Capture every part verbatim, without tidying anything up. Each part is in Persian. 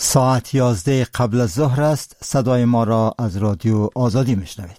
ساعت یازده قبل از ظهر است. صدای ما را از رادیو آزادی میشنوید.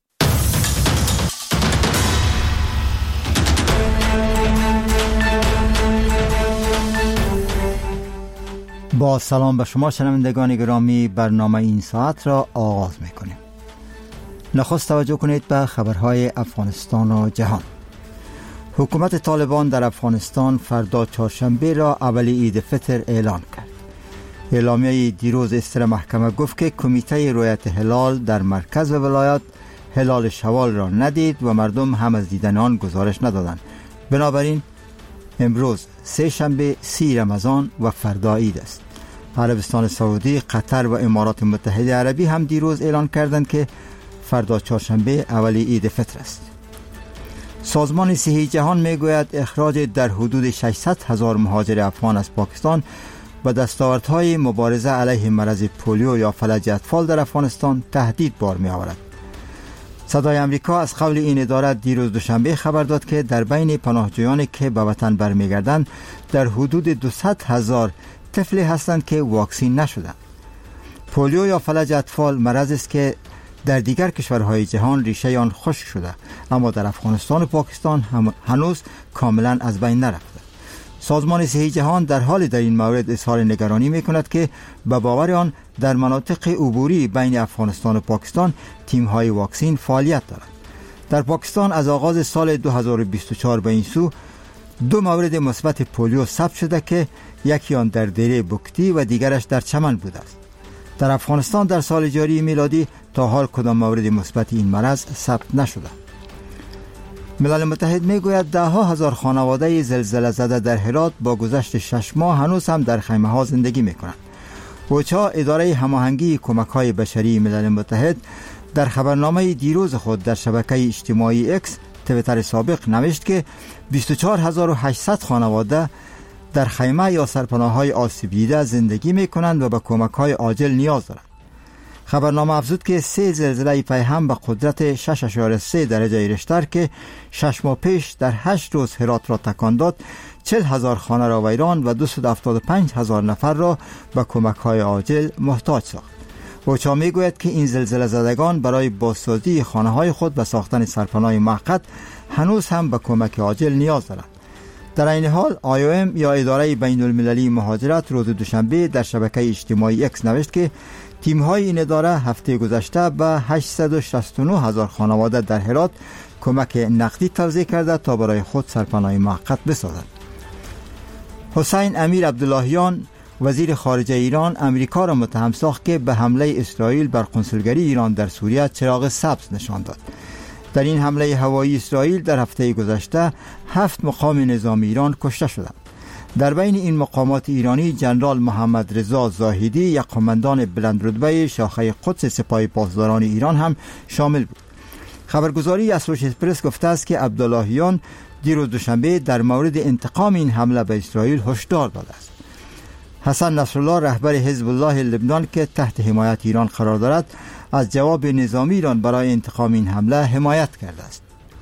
با سلام به شما شنوندگان گرامی، برنامه این ساعت را آغاز میکنیم. نخست توجه کنید به خبرهای افغانستان و جهان. حکومت طالبان در افغانستان فردا چهارشنبه را اول عید فطر اعلان کرد. اعلامیه دیروز استر محکمه گفت که کمیته رؤیت هلال در مرکز و ولایات هلال شوال را ندید و مردم هم از دیدن آن گزارش ندادند. بنابراین امروز سه شنبه سی رمضان و فردا عید است. عربستان سعودی، قطر و امارات متحده عربی هم دیروز اعلان کردند که فردا چهارشنبه اول عید فطر است. سازمان صحی جهان میگوید اخراج در حدود ششصد هزار مهاجر افغان از پاکستان و دستاوردهای مبارزه علیه مرض پولیو یا فلج اطفال در افغانستان تهدید بار می آورد. صدای امریکا از قول این اداره دیروز دوشنبه خبر داد که در بین پناهجویانی که به وطن برمیگردند در حدود دویست هزار طفلی هستند که واکسین نشدند. پولیو یا فلج اطفال مرض است که در دیگر کشورهای جهان ریشه آن خشک شده، اما در افغانستان و پاکستان هنوز کاملا از بین نرفته. سازمان صحی جهان در حال در این مورد اظهار نگرانی میکند که به باور آن در مناطق عبوری بین افغانستان و پاکستان تیم‌های واکسین فعالیت دارند. در پاکستان از آغاز سال دو هزار و بیست و چهار به این سو دو مورد مثبت پولیو ثبت شده که یکی آن در دیره بکتی و دیگرش در چمن بوده است. در افغانستان در سال جاری میلادی تا حال کدام مورد مثبت این مرض ثبت نشده. ملل متحد میگوید ده ها هزار خانواده زلزله زده در هرات با گذشت شش ماه هنوز هم در خیمه ها زندگی میکنند. اوچا، اداره هماهنگی کمک های بشری ملل متحد، در خبرنامه دیروز خود در شبکه اجتماعی اکس تویتر سابق نوشت که بیست و چهار هزار و هشتصد خانواده در خیمه یا سرپناه های آسیب دیده زندگی میکنند و به کمک های عاجل نیاز دارند. خبرنامه افزود که سه زلزله پیهم به قدرت شش اشاره سه درجه ریشتر که شش ماه پیش در هشت روز هرات را تکان داد، چهل هزار خانه را ویران و دویست و هفتاد و پنج هزار نفر را به کمک های عاجل محتاج ساخت. اوچا میگوید که این زلزله زدگان برای بازسازی خانه های خود و ساختن سرپناه موقت هنوز هم به کمک عاجل نیاز دارند. در این حال آی او ام یا اداره بین المللی مهاجرت روز دوشنبه در شبکه اجتماعی اکس نوشت که تیم‌های این اداره هفته گذشته به هشتصد و شصت و نه هزار خانواده در هرات کمک نقدی توزیع کرده تا برای خود سرپناه موقت بسازند. حسین امیر عبداللهیان، وزیر خارجه ایران، امریکا را متهم ساخت که به حمله اسرائیل بر قنسولگری ایران در سوریه چراغ سبز نشان داد. در این حمله هوایی اسرائیل در هفته گذشته هفت مقام نظامی ایران کشته شدند. در بین این مقامات ایرانی جنرال محمد رضا زاهدی، یک قماندان بلند رتبه شاخه قدس سپاه پاسداران ایران هم شامل بود. خبرگزاری اسوشییتد پرس گفته است که عبداللهیان دیروز دوشنبه در مورد انتقام این حمله به اسرائیل هشدار داده است. حسن نصرالله، رهبر حزب الله لبنان که تحت حمایت ایران قرار دارد، از جواب نظامی ایران برای انتقام این حمله حمایت کرده است.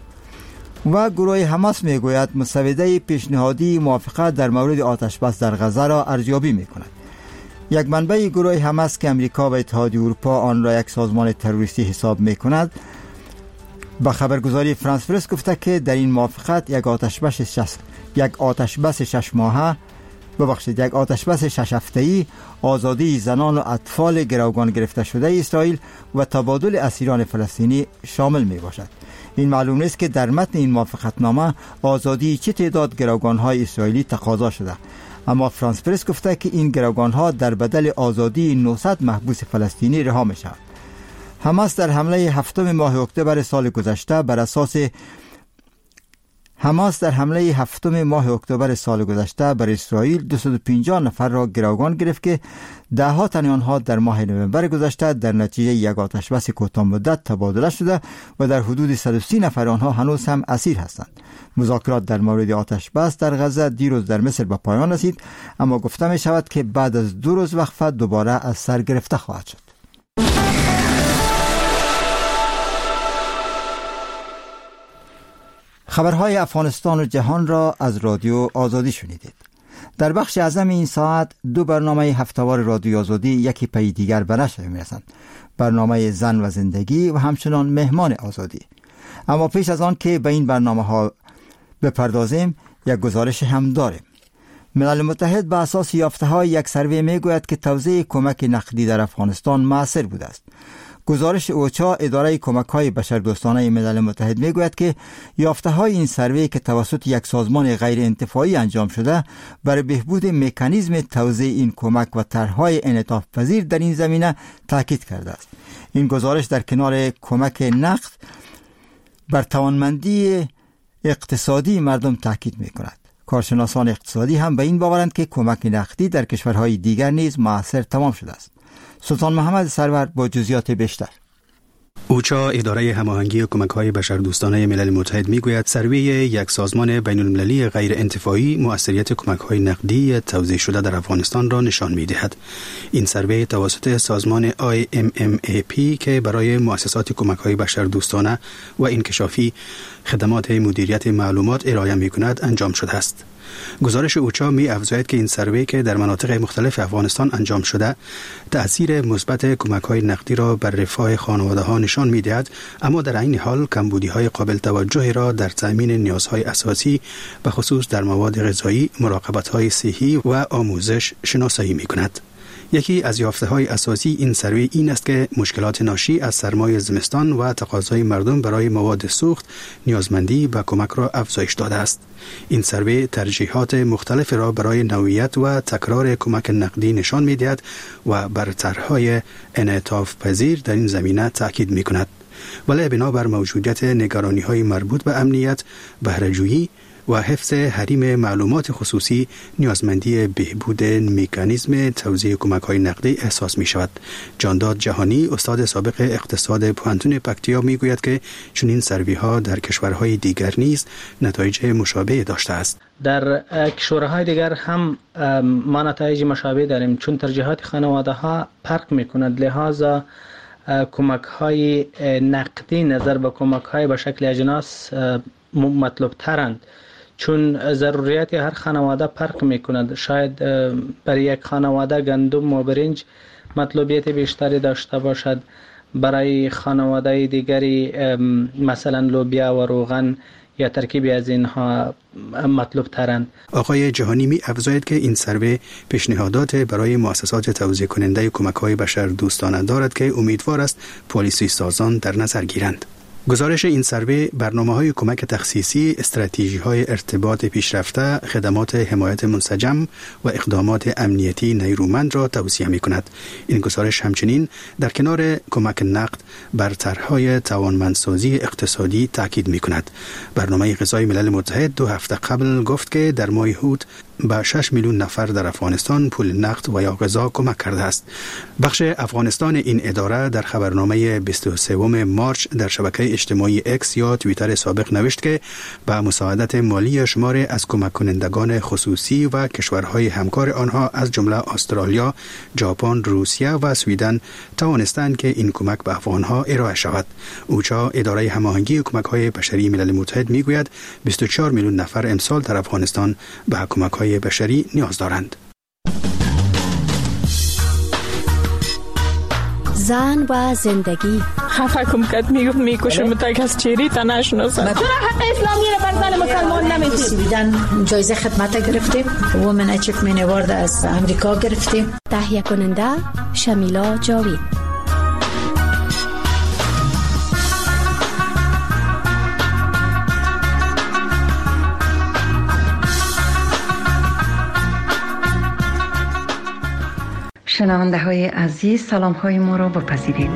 و گروه حماس میگوید مسوده پیشنهادی موافقت در مورد آتش بس در غزه را ارزیابی میکند. یک منبع گروه حماس که امریکا و اتحادیه اروپا آن را یک سازمان تروریستی حساب میکند، با خبرگزاری فرانس پرس گفته که در این موافقت یک آتش بس شش یک آتش بس شش ماهه ببخشید یک آتش بس شش هفته‌ای، آزادی زنان و اطفال گروگان گرفته شده اسرائیل و تبادل اسیران فلسطینی شامل می باشد. این معلوم نیست که در متن این موافقتنامه آزادی چه تعداد گروگان‌های اسرائیلی تقاضا شده، اما فرانس پرس گفته که این گروگان‌ها در بدل آزادی نهصد محبوس فلسطینی رها می‌شوند. حماس در حمله هفتم ماه اکتبر سال گذشته بر اساس حماس در حمله هفتم ماه اکتبر سال گذشته بر اسرائیل دویست و پنجاه نفر را گروگان گرفت که ده ها تن آنها در ماه نوامبر گذشته در نتیجه یک آتش بس کوتاه مدت تبادله شده و در حدود صد و سی نفر آنها هنوز هم اسیر هستند. مذاکرات در مورد آتش بس در غزه دیروز در مصر به پایان رسید، اما گفته می شود که بعد از دو روز وقفه دوباره از سر گرفته خواهد شد. خبرهای افغانستان و جهان را از رادیو آزادی شنیدید. در بخش اعظم این ساعت دو برنامه هفته‌وار رادیو آزادی یکی پی دیگر به نشر می‌رسند. برنامه زن و زندگی و همچنان مهمان آزادی. اما پیش از آن که به این برنامه ها بپردازیم، یک گزارش هم داریم. ملل متحد به اساس یافته‌های یک سروی میگوید که توزیع کمک نقدی در افغانستان موثر بوده است. گزارش اوچا، اداره کمک‌های بشردوستانه ملل متحد، میگوید که یافته‌های این سروی که توسط یک سازمان غیر انتفاعی انجام شده برای بهبود مکانیزم توزیع این کمک و طرح‌های انعطاف پذیر در این زمینه تاکید کرده است. این گزارش در کنار کمک نقد بر توانمندی اقتصادی مردم تاکید می‌کند. کارشناسان اقتصادی هم به این باورند که کمک نقدی در کشورهای دیگر نیز موثر تمام شده است. سلطان محمد سرور با جزئیات بیشتر. اوچا، اداره هماهنگی کمک‌های بشردوستانه ملل متحد، میگوید سروی یک سازمان بین‌المللی غیر انتفاعی موثریت کمک‌های نقدی توزیع شده در افغانستان را نشان می‌دهد. این سروی توسط سازمان آی ام ام ای پی که برای مؤسسات کمک‌های بشردوستانه و انکشافی خدمات مدیریت معلومات ارائه می‌کند انجام شده است. گزارش اوچا می افزاید که این سروی که در مناطق مختلف افغانستان انجام شده تأثیر مثبت کمک‌های نقدی را بر رفاه خانواده‌ها نشان می‌دهد، اما در عین حال کمبودی‌های قابل توجهی را در تأمین نیازهای اساسی به خصوص در مواد غذایی، مراقبت‌های صحی و آموزش شناسایی می‌کند. یکی از یافته‌های اساسی این سروی این است که مشکلات ناشی از سرمای زمستان و تقاضای مردم برای مواد سوخت نیازمندی به کمک را افزایش داده است. این سروی ترجیحات مختلف را برای نوعیت و تکرار کمک نقدی نشان می‌دهد و بر طرح‌های انعطاف پذیر در این زمینه تاکید می‌کند. ولی بنابر موجودیت نگرانی‌های مربوط به امنیت، بهره‌جویی و حفظ حریم معلومات خصوصی، نیازمندی بهبود مکانیزم توزیع کمک‌های نقدی احساس می‌شود. جانداد جهانی، استاد سابق اقتصاد پوهنتون پکتیا، می‌گوید که چنین سروی‌ها در کشورهای دیگر نیز نتایج مشابه داشته است. در کشورهای دیگر هم ما نتایج مشابه داریم، چون ترجیحات خانواده‌ها فرق می‌کند، لذا کمک‌های نقدی نظر به کمک‌های به شکل اجناس مطلوب ترند، چون ضروریات هر خانواده فرق میکند. شاید برای یک خانواده گندم و برنج مطلوبیت بیشتری داشته باشد، برای خانواده دیگری مثلا لوبیا و روغن یا ترکیبی از اینها مطلوب ترند. آقای جهانی می افزاید که این سروی پیشنهادات برای مؤسسات توزیع کننده کمک‌های بشردوستانه دارد که امیدوار است پالیسی سازان در نظر گیرند. گزارش این سروی برنامه‌های کمک تخصیصی، استراتژی‌های ارتباط پیشرفته، خدمات حمایت منسجم و اقدامات امنیتی نیرومند را توصیه می‌کند. این گزارش همچنین در کنار کمک نقد بر طرح‌های توانمندسازی اقتصادی تاکید می‌کند. برنامه غذای ملل متحد دو هفته قبل گفت که در ماه هوت به شش میلیون نفر در افغانستان پول نقد و یا غذا کمک کرده است. بخش افغانستان این اداره در خبرنامه بیست و سوم مارچ در شبکه اجتماعی اکس یا توییتر سابق نوشت که با مساعدت مالی شماری از کمک کنندگان خصوصی و کشورهای همکار آنها از جمله استرالیا، ژاپن، روسیه و سویدن توانستند که این کمک به افغانها ارائه شود. اوچا، اداره هماهنگی کمک‌های بشری ملل متحد، میگوید بیست و چهار میلیون نفر امسال در افغانستان به کمک‌های بشری نیاز دارند. زن و زندگی. خفه کم کد میگفت میکشم تا کس چیری تا نشناسم. چرا حق اسلامی را بر زن مسلمان نمیدید؟ سویدن جایزه خدمت گرفتیم، وومن اچیومنت اوارد از امریکا گرفتیم. تهیه کننده شمیلا جاوید. شنونده های عزیز، سلام های ما را بپذیرید.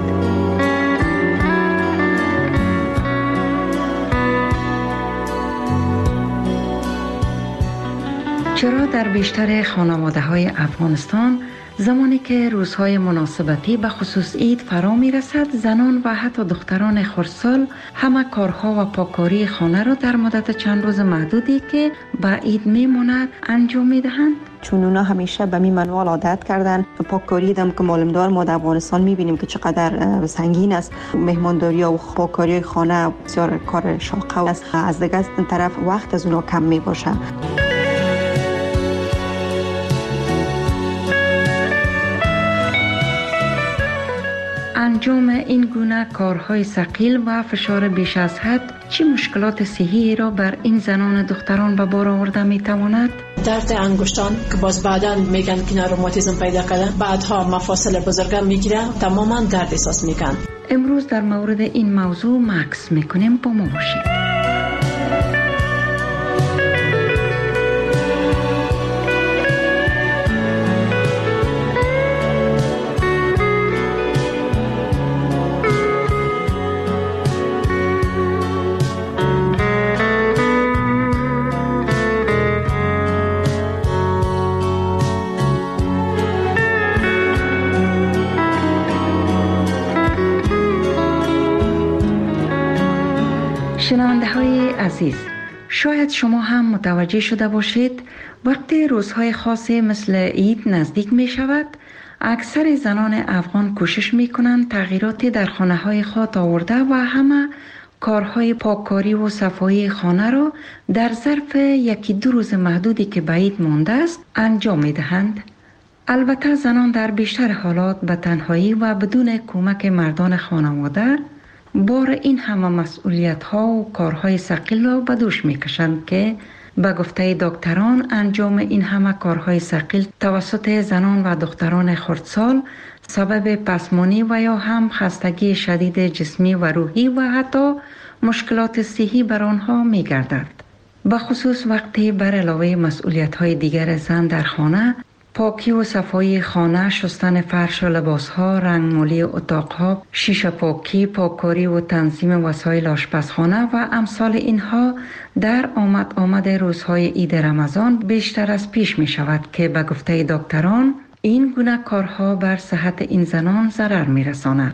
چرا در بیشتر خانواده های افغانستان زمانی که روزهای مناسبتی به خصوص عید فرا می رسد، زنان و حتی دختران خردسال همه کارها و پاکاری خانه را در مدت چند روز محدودی که به عید می ماند انجام می دهند؟ چون اونا همیشه به می منوال عادت کردن. پاککاری دم که معلومدار ما در افغانستان می بینیم که چقدر سنگین است. مهمانداری و پاککاری خانه بسیار کار شاقه است. از دیگه طرف وقت از اونا کم می باشه. انجام این گونه کارهای ثقیل و فشار بیش از حد چه مشکلات صحی را بر این زنان دختران به بار آورده می تواند؟ درد انگشتان که باز بعداً میگن که روماتیسم پیدا کرده، بعدها مفاصل بزرگم میگیره، تماما درد احساس میکن. امروز در مورد این موضوع مکس میکنیم، با ما باشید. شنونده های عزیز، شاید شما هم متوجه شده باشید وقتی روزهای خاصی مثل عید نزدیک می شود، اکثر زنان افغان کوشش می کنند تغییراتی در خانه های خود آورده و همه کارهای پاککاری و صفایی خانه را در ظرف یکی دو روز محدودی که به عید مانده است انجام می دهند. البته زنان در بیشتر حالات به تنهایی و بدون کمک مردان خانواده بار این همه مسئولیت ها و کارهای ثقیل را به دوش می کشند که به گفته دکتران انجام این همه کارهای ثقیل توسط زنان و دختران خردسال سبب پسمانی و یا هم خستگی شدید جسمی و روحی و حتی مشکلات صحی بر آنها می گردد. به خصوص وقتی بر علاوه مسئولیت های دیگر زن در خانه، پاکی و صفایی خانه، شستن فرش و لباسها، رنگمالی اتاقها، شیشه پاکی، پاککاری و تنظیم وسایل آشپزخانه و امثال اینها در آمد آمد روزهای عید رمضان بیشتر از پیش می شود که به گفته دکتران این گونه کارها بر صحت این زنان ضرر می رساند.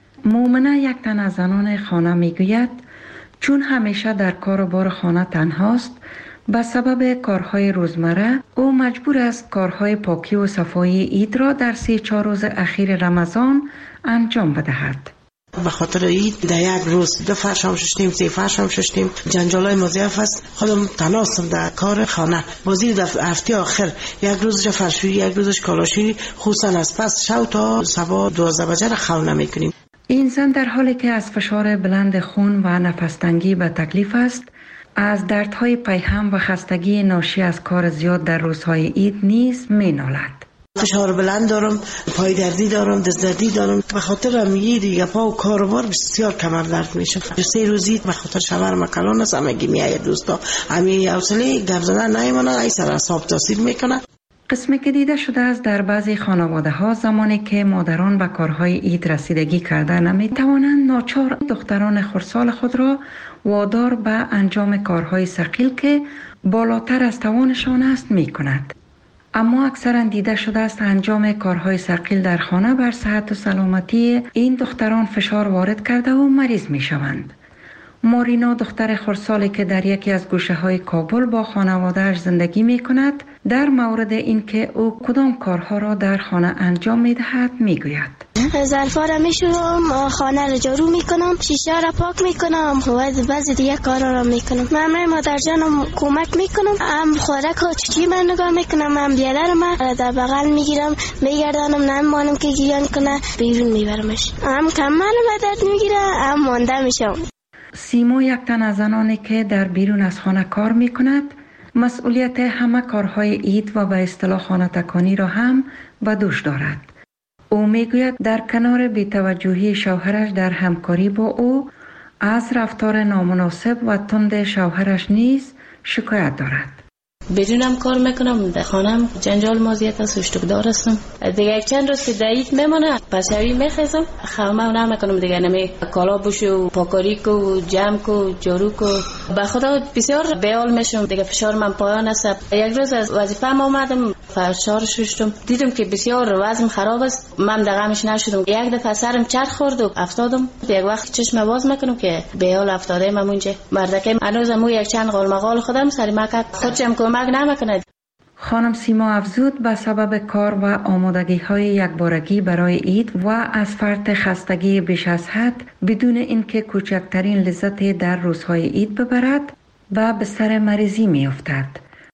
مومنه یک تن از زنان خانه می گوید چون همیشه در کار و بار خانه تنهاست، به سبب کارهای روزمره او مجبور است کارهای پاکی و صفایی عید را در سی چهار روز اخیر رمضان انجام بدهد. به خاطر عید در یک روز دو فرش هم ششتیم، سه فرش هم ششتیم، جنجالای مضاعف است. خودم تناستم در کار خانه. بازی در هفته آخر یک روزش فرشویی، یک روزش کالاشویی، خصوصا از پس شب تا صبح دوازده بجه را خونه میکنیم. این زن در حالی که از فشار بلند خون و نفس‌تنگی به تکلیف است، از دردهای پیهم و خستگی ناشی از کار زیاد در روزهای عید نیز می نالد. فشار بلند دارم، پای دردی دارم، دست دردی دارم. به خاطر میگی دیگه پا و کار و بار بسیار کمر درد میشه. سه روزی به خاطر شور مکلان است، همگی میآید دوستا. همین حوصله گپ زدن نمیمونه، ای سر اعصاب تاثیر میکنه. قسمی که دیده شده است در بعضی خانواده ها زمانی که مادران به کارهای عید رسیدگی کرده نمی توانند، ناچار دختران خردسال خود را وادار به انجام کارهای ثقیل که بالاتر از توانشان است می کند. اما اکثرا دیده شده است انجام کارهای ثقیل در خانه بر صحت و سلامتی این دختران فشار وارد کرده و مریض می شوند. مارینا دختر خردسالی که در یکی از گوشه های کابل با خانواده‌اش زندگی می کند، در مورد اینکه او کدام کارها را در خانه انجام می دهد می گوید. ظرفا را می شورم، خانه را جارو می کنم، شیشه را پاک می کنم و بعضی دیگه کارا را می کنم. من مادر جانم کمک می کنم، هم خوراک و چیزی من نگاه می کنم، هم بیادر من در بغل می گیرم، می گردانم، نمیمانم که گیان کنه، بیرون می برمش. هم کمال درد می گیره، هم مانده می شم. سیما یک تن از زنانی که در بیرون از خانه کار می کند، مسئولیت همه کارهای عید و به اصطلاح خانه تکانی را هم به دوش دارد. او می گوید در کنار بی‌توجهی شوهرش در همکاری با او از رفتار نامناسب و تند شوهرش نیز شکایت دارد. بدونم کار میکنم در خانم، جنجال مازیت است، اشتکدار هستم. دیگه یک چند روز که دایید میمونه پسوی میخیزم، خمه و نمیکنم دیگه، نمی کالا بوشو، پاکاری کو، جمع کو، جارو کو. به خدا بسیار بیال میشم دیگه، فشار من پایان است. یک روز از وظیفه ما اومدم، فشار ششتم، دیدم که بسیار وضعم خراب است، من دغمش نشدم. یک دفعه سرم چرخ خورد و افتادم. یک وقت چشم باز میکنم که بیال افتاده من اونجا. مردکه هنوزم او یک چند قال مقال خودم سری مکد خودم کمک نمیکند. خانم سیما افزود به سبب کار و آمادگی های یکبارگی برای عید و از فرط خستگی بیش از حد بدون اینکه کوچکترین لذتی در روزهای عید ببرد و به سر مریضی می افتد.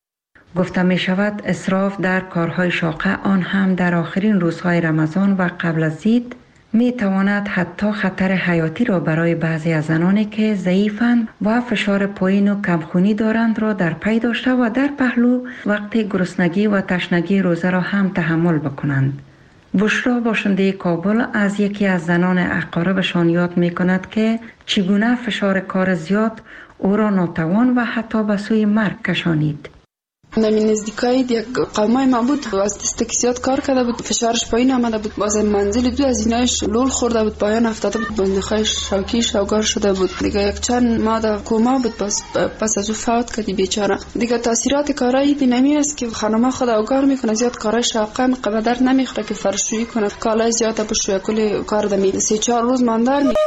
گفته می شود اسراف در کارهای شاقه، آن هم در آخرین روزهای رمضان و قبل از عید، می تواند حتی خطر حیاتی را برای بعضی از زنانی که ضعیفند و فشار پایین و کمخونی دارند را در پی داشته و در پهلو وقت گرسنگی و تشنگی روزه را هم تحمل بکنند. بشرا باشنده کابل از یکی از زنان اقاربشان یاد می کند که چگونه فشار کار زیاد او را ناتوان و حتی به سوی مرگ کشانید. نمی نزدیکای یک قومای ما بود و از دست زیاد کار کرده بود، فشارش پایین آمده بود، باز منزل دو از اینایش لول خورده بود، پایان افتاده بود، بندخای شوکی شوگار شده بود. دیگه یک چند ماه در کوما بود، باز پس از او فوت کردی بیچاره. دیگه تاثیرات کارایی دی نمی است که خانم خود اوگار میکنه، زیاد کارای شاقه مقدر نمیخوره که فرشویی کنه، کالای زیاد بشویه، کلی کار دمی سه چهار روز ماندار می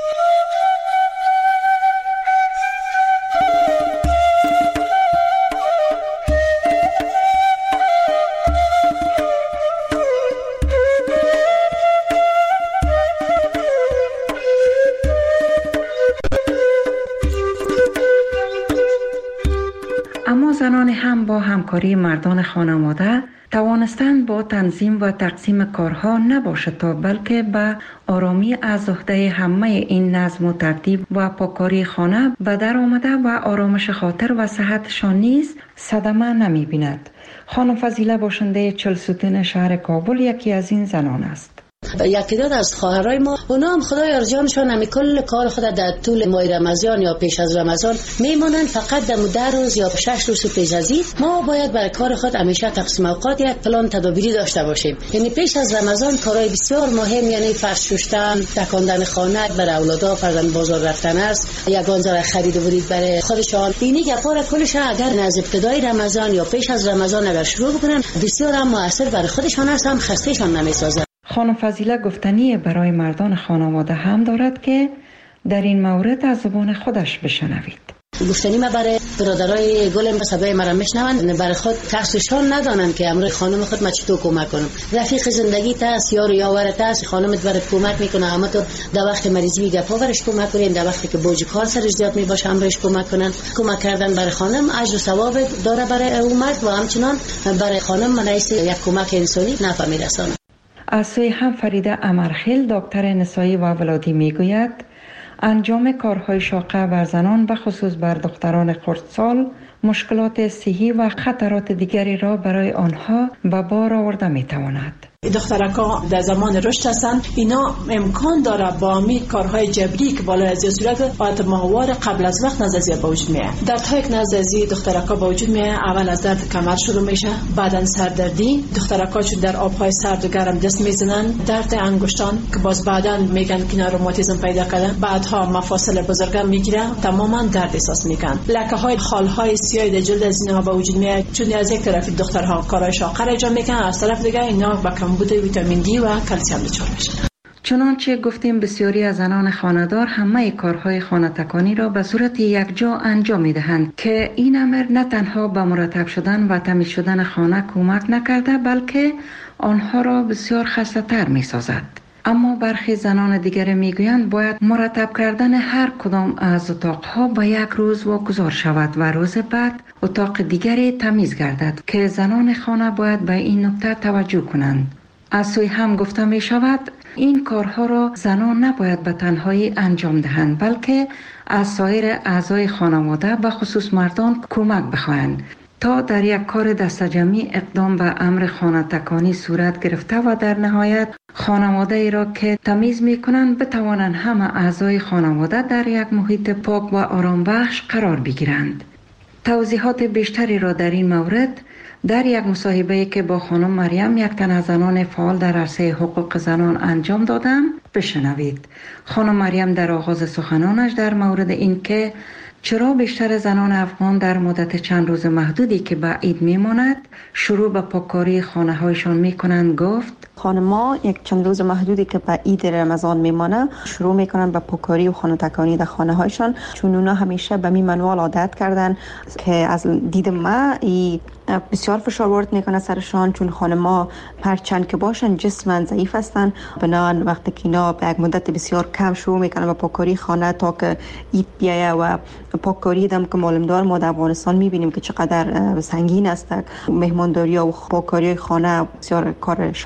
زنان هم با همکاری مردان خانواده توانستند با تنظیم و تقسیم کارها نباشد تا بلکه به آرامی از عهده همه این نظم و ترتیب و پاکاری خانه به در آمده و آرامش خاطر و صحتشان نیز صدمه نمی بیند. خانم فضیله باشنده چهل ستون شهر کابل یکی از این زنان است. یکی دو از خواهرای ما اونا هم خدای ارجانشان همی کل کار خود در طول ماه رمضان یا پیش از رمضان میمونن، فقط در ده روز یا شش روز پیش از این ما باید برای کار خود همیشه تقسیم اوقات یک پلان تدابیری داشته باشیم. یعنی پیش از رمضان کارهای بسیار مهم، یعنی فرش شستن، تکاندن خانه برای اولادا، فرزند بازار رفتن است، یگان ذره خرید و ورید برای خودشان، اینی گپا کلش اگر از ابتدای رمضان یا پیش از رمضان اگر شروع بکنن بسیار هم موثر برای خودشان است، هم خستهشان نمیسازه. خانم فضیله گفتنی برای مردان خانواده هم دارد که در این مورد از زبان خودش بشنوید. گفتنی ما برای برادرای گلم صدای مرا میشنون، برای خود کسشان ندانن که امروز خانم خود ما چطور کمک کنم. رفیق زندگی تاس، یار یاور تاس، خانمت برات کمک میکنه، اما تو در وقت مریضی گپا برش کمک کنین، در وقتی که بوج کار سرش زیاد میباشه امرش کمک کنن. کمک کردن برای خانم اجر و ثواب داره برای او مرد و همچنان برای خانم منیس یک کمک انسانی نفع میرسونه. از سوی هم فریده امرخیل دکتر نسایی و ولادی میگوید انجام کارهای شاقه بر زنان به خصوص بر دختران خردسال مشکلات صحی و خطرات دیگری را برای آنها به بار آورده میتواند. دخترکا در زمان رشد هستند، اینا امکان داره با می کارهای جبری که بالا از صورت آت ماهوار قبل از وقت نزدیک به وجود میاد. دردهای که نزدیک دخترکا به وجود میاد، اول از درد کمر شروع میشه، بعدن سردردی، دخترکا چون در آبهای سرد و گرم دست میزنن، درد انگشتان که باز بعدن میگن که روماتیسم پیدا کرده، بعدها مفاصل بزرگ میگیره، تماما درد احساس میکنن. لکه های خالهای سیاه در جلد از اینها به وجود میاد، چون از یک طرف دخترها کارهای شاقه را انجام میکنن، از طرف دیگه اینا با کمبود ویتامین دی و کلسیم دچار میشن. چنانچه گفتیم بسیاری از زنان خانه‌دار همه کارهای خانه تکانی را به صورت یکجا انجام میدهند که این امر نه تنها به مرتب شدن و تمیز شدن خانه کمک نکرده بلکه آنها را بسیار خسته‌تر میسازد. اما برخی زنان دیگر میگویند باید مرتب کردن هر کدام از اتاقها به یک روز واگذار شود و روز بعد اتاق دیگری تمیز گردد که زنان خانه باید به این نکته توجه کنند. از سوی هم گفته می شود این کارها را زنان نباید به تنهایی انجام دهند بلکه از سایر اعضای خانواده به خصوص مردان کمک بخواهند تا در یک کار دستجمعی اقدام به امر خانه تکانی صورت گرفته و در نهایت خانواده ای را که تمیز می کنند بتوانند همه اعضای خانواده در یک محیط پاک و آرام بخش قرار بگیرند. توضیحات بیشتری را در این مورد در یک مصاحبه‌ای که با خانم مریم یک تن از زنان فعال در عرصه حقوق زنان انجام دادم بشنوید. خانم مریم در آغاز سخنانش در مورد این که چرا بیشتر زنان افغان در مدت چند روز محدودی که به عید میماند شروع به پاککاری خانه هایشان میکنند گفت خانم‌ها یک چند روز محدودی که به عید رمضان میمانه شروع میکنن به پاککاری و خانه تکانی در خانه هایشان، چون اونا همیشه به می منوال عادت کردن که از دید ما ای بسیار فشار وارد میکنه سرشان، چون خانم‌ها هرچند که باشن جسماً ضعیف هستن، بنابراین وقتی که اینا به یک مدت بسیار کم شروع میکنن به پاککاری خانه تا که عید بیایه و پاککاری دم که معلوم دار ما در افغانستان میبینیم که چقدر سنگین است. مهمانداری و پاککاری خانه بسیار کار شاقه و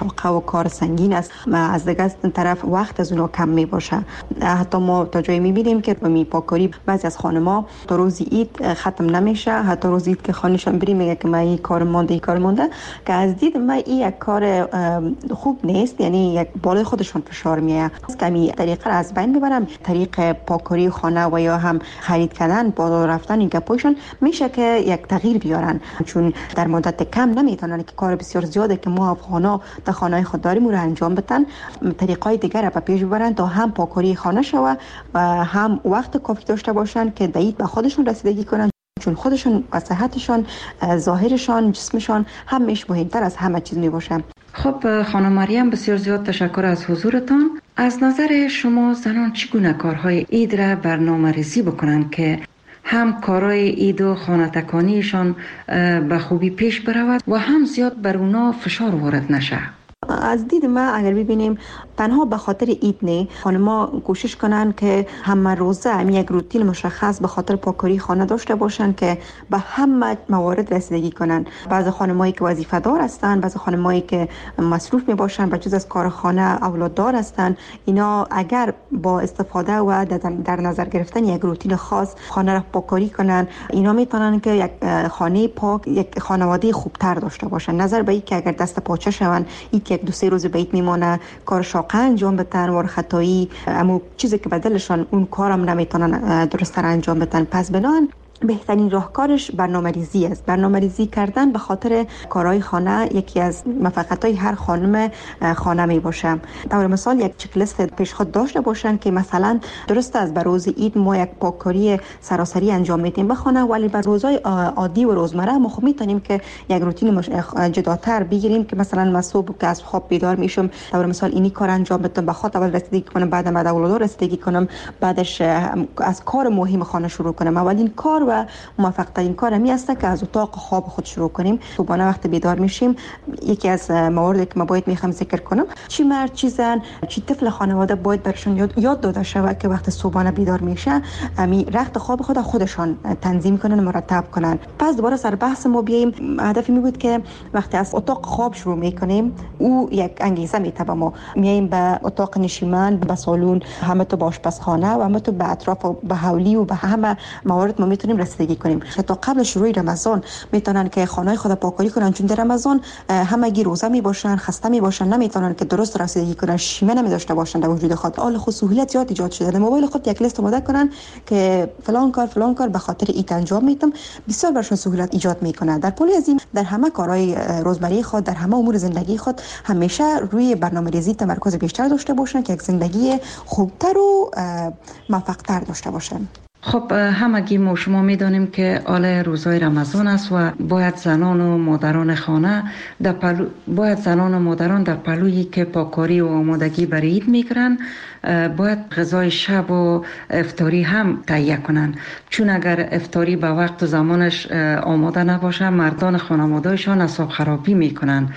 کار سنگین است، از دیگه طرف وقت از اونا کم می باشه. حتی ما تا جایی میبینیم که می پاکاری بعضی از خانم‌ها تا روز عید ختم نمیشه، حتی روز عید که خانه‌شان بریم میگه که من این کار مونده این کار مونده، که از دید من این یک کار خوب نیست. یعنی یک بالای خودشون فشار میاد که می طریقه از بین ببرم. طریق پاکاری خانه و یا هم خرید کردن بالا رفتن این گپایشون میشه که یک تغییر بیارن، چون در مدت کم نمیتونن که کار بسیار زیاده که ما افغانا در خانه خود داریم رو انجام بدن، طریقای دیگر را به پیش ببرن تا هم پاکاری خانه شوه و هم وقت کافی داشته باشن که دید به خودشون رسیدگی کنن، چون خودشون و صحتشان، ظاهرشان، جسمشان همیشه مهمتر از همه چیز می باشه. خب خانم مریم، بسیار زیاد تشکر از حضورتان. از نظر شما زنان چگونه کارهای عید را برنامه‌ریزی بکنند که هم کارهای عید و خانه تکانیشان به خوبی پیش برود و هم زیاد بر اونا فشار وارد نشه؟ از دید ما اگر ببینیم تنها به خاطر عید نه، خانم‌ها کوشش کنن که همه روزه هم یک روتین مشخص به خاطر پاکاری خانه داشته باشن که به همه موارد رسیدگی کنن. بعض خانمایی که وظیفه دار هستن، بعض خانمایی که مصروف می باشن بجز از کار خانه اولاد دار هستن، اینا اگر با استفاده و در نظر گرفتن یک روتین خاص خانه را پاکاری کنن، اینا میتونن که یک خانه پاک، یک خانواده خوبتر داشته باشن. نظر به این که اگر دست پاچه شون، یک دو سه روز بیت میمونه، کار شاقه انجام بدن و خطایی اما چیزی که بدلشان اون کارم نمیتونن درست انجام بدن. پس بنان بهترین راهکارش برنامه‌ریزی است. برنامه‌ریزی کردن به خاطر کارهای خانه یکی از موفقیت‌های هر خانم خانه می باشه. طور مثال یک چک لیست پیش خود داشته باشن که مثلا درست از بر روز عید ما یک پاککاری سراسری انجام میدیم به خانه، ولی بر روزهای عادی و روزمره ما خب میتونیم که یک روتین جداتر بگیریم که مثلا من صبح که از خواب بیدار میشم طور مثال اینی کار انجام بدم، به خاطر اول رسیدگی کنم، بعد بعد اولاد رسیدگی کنم، بعدش از کار مهم خانه شروع کنم. اولین کار و موفق ترین کار می است که از اتاق خواب خود شروع کنیم. صبحانه وقت بیدار میشیم، یکی از مواردی که ما باید میخوام ذکر کنم، چی مرد چی زن چی طفل خانواده باید برشون یاد, یاد داده شود که وقت صبحانه بیدار میشه می رخت خواب خود خودشان تنظیم کنن، مرتب کنن. پس دوباره سر بحث ما بیایم. هدفی می بود که وقتی از اتاق خواب شروع میکنیم او یک انگیزه میته به ما، میایم به اتاق نشیمن، به سالن، همه تو به آشپزخانه و همه تو به اطراف و به حولی و به همه موارد ما میتونیم رسیدگی کنیم. حتی قبل شروع رمضان میتونن که خانه خود پاکاری کنن، چون در رمضان همگی روزه می باشن، خسته می باشن، نمیتونن که درست رسیدگی کنن، شیمه نمی داشته باشن در وجود خود. حال خود سهولت زیاد ایجاد شده. در موبایل خود یک لیست آماده کنن که فلان کار فلان کار به خاطر ایت انجام میدم، بسیار برشون سهولت ایجاد میکنه. در پلی از این در همه کارهای روزمره خود، در همه امور زندگی خود همیشه روی برنامه‌ریزی تمرکز بیشتر داشته باشن که یک زندگی خوبتر و موفق‌تر داشته باشن. خب همگی ما شما میدانیم که آل روزهای رمضان است و باید زنان و مادران خانه در پلو باید زنان و مادران در پلویی که پاکاری و آمادگی برای عید میکنن باید غذای شب و افطاری هم تهیه کنن، چون اگر افطاری به وقت و زمانش آماده نباشه مردان خانواده‌شان اعصاب خرابی میکنن.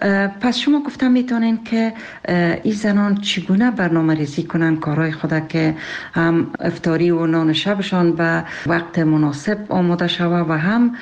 پس شما گفتم میتونین که این زنان چگونه برنامه‌ریزی کنن کارهای خود که هم افطاری و نان شبشان به وقت مناسب آماده شوه و هم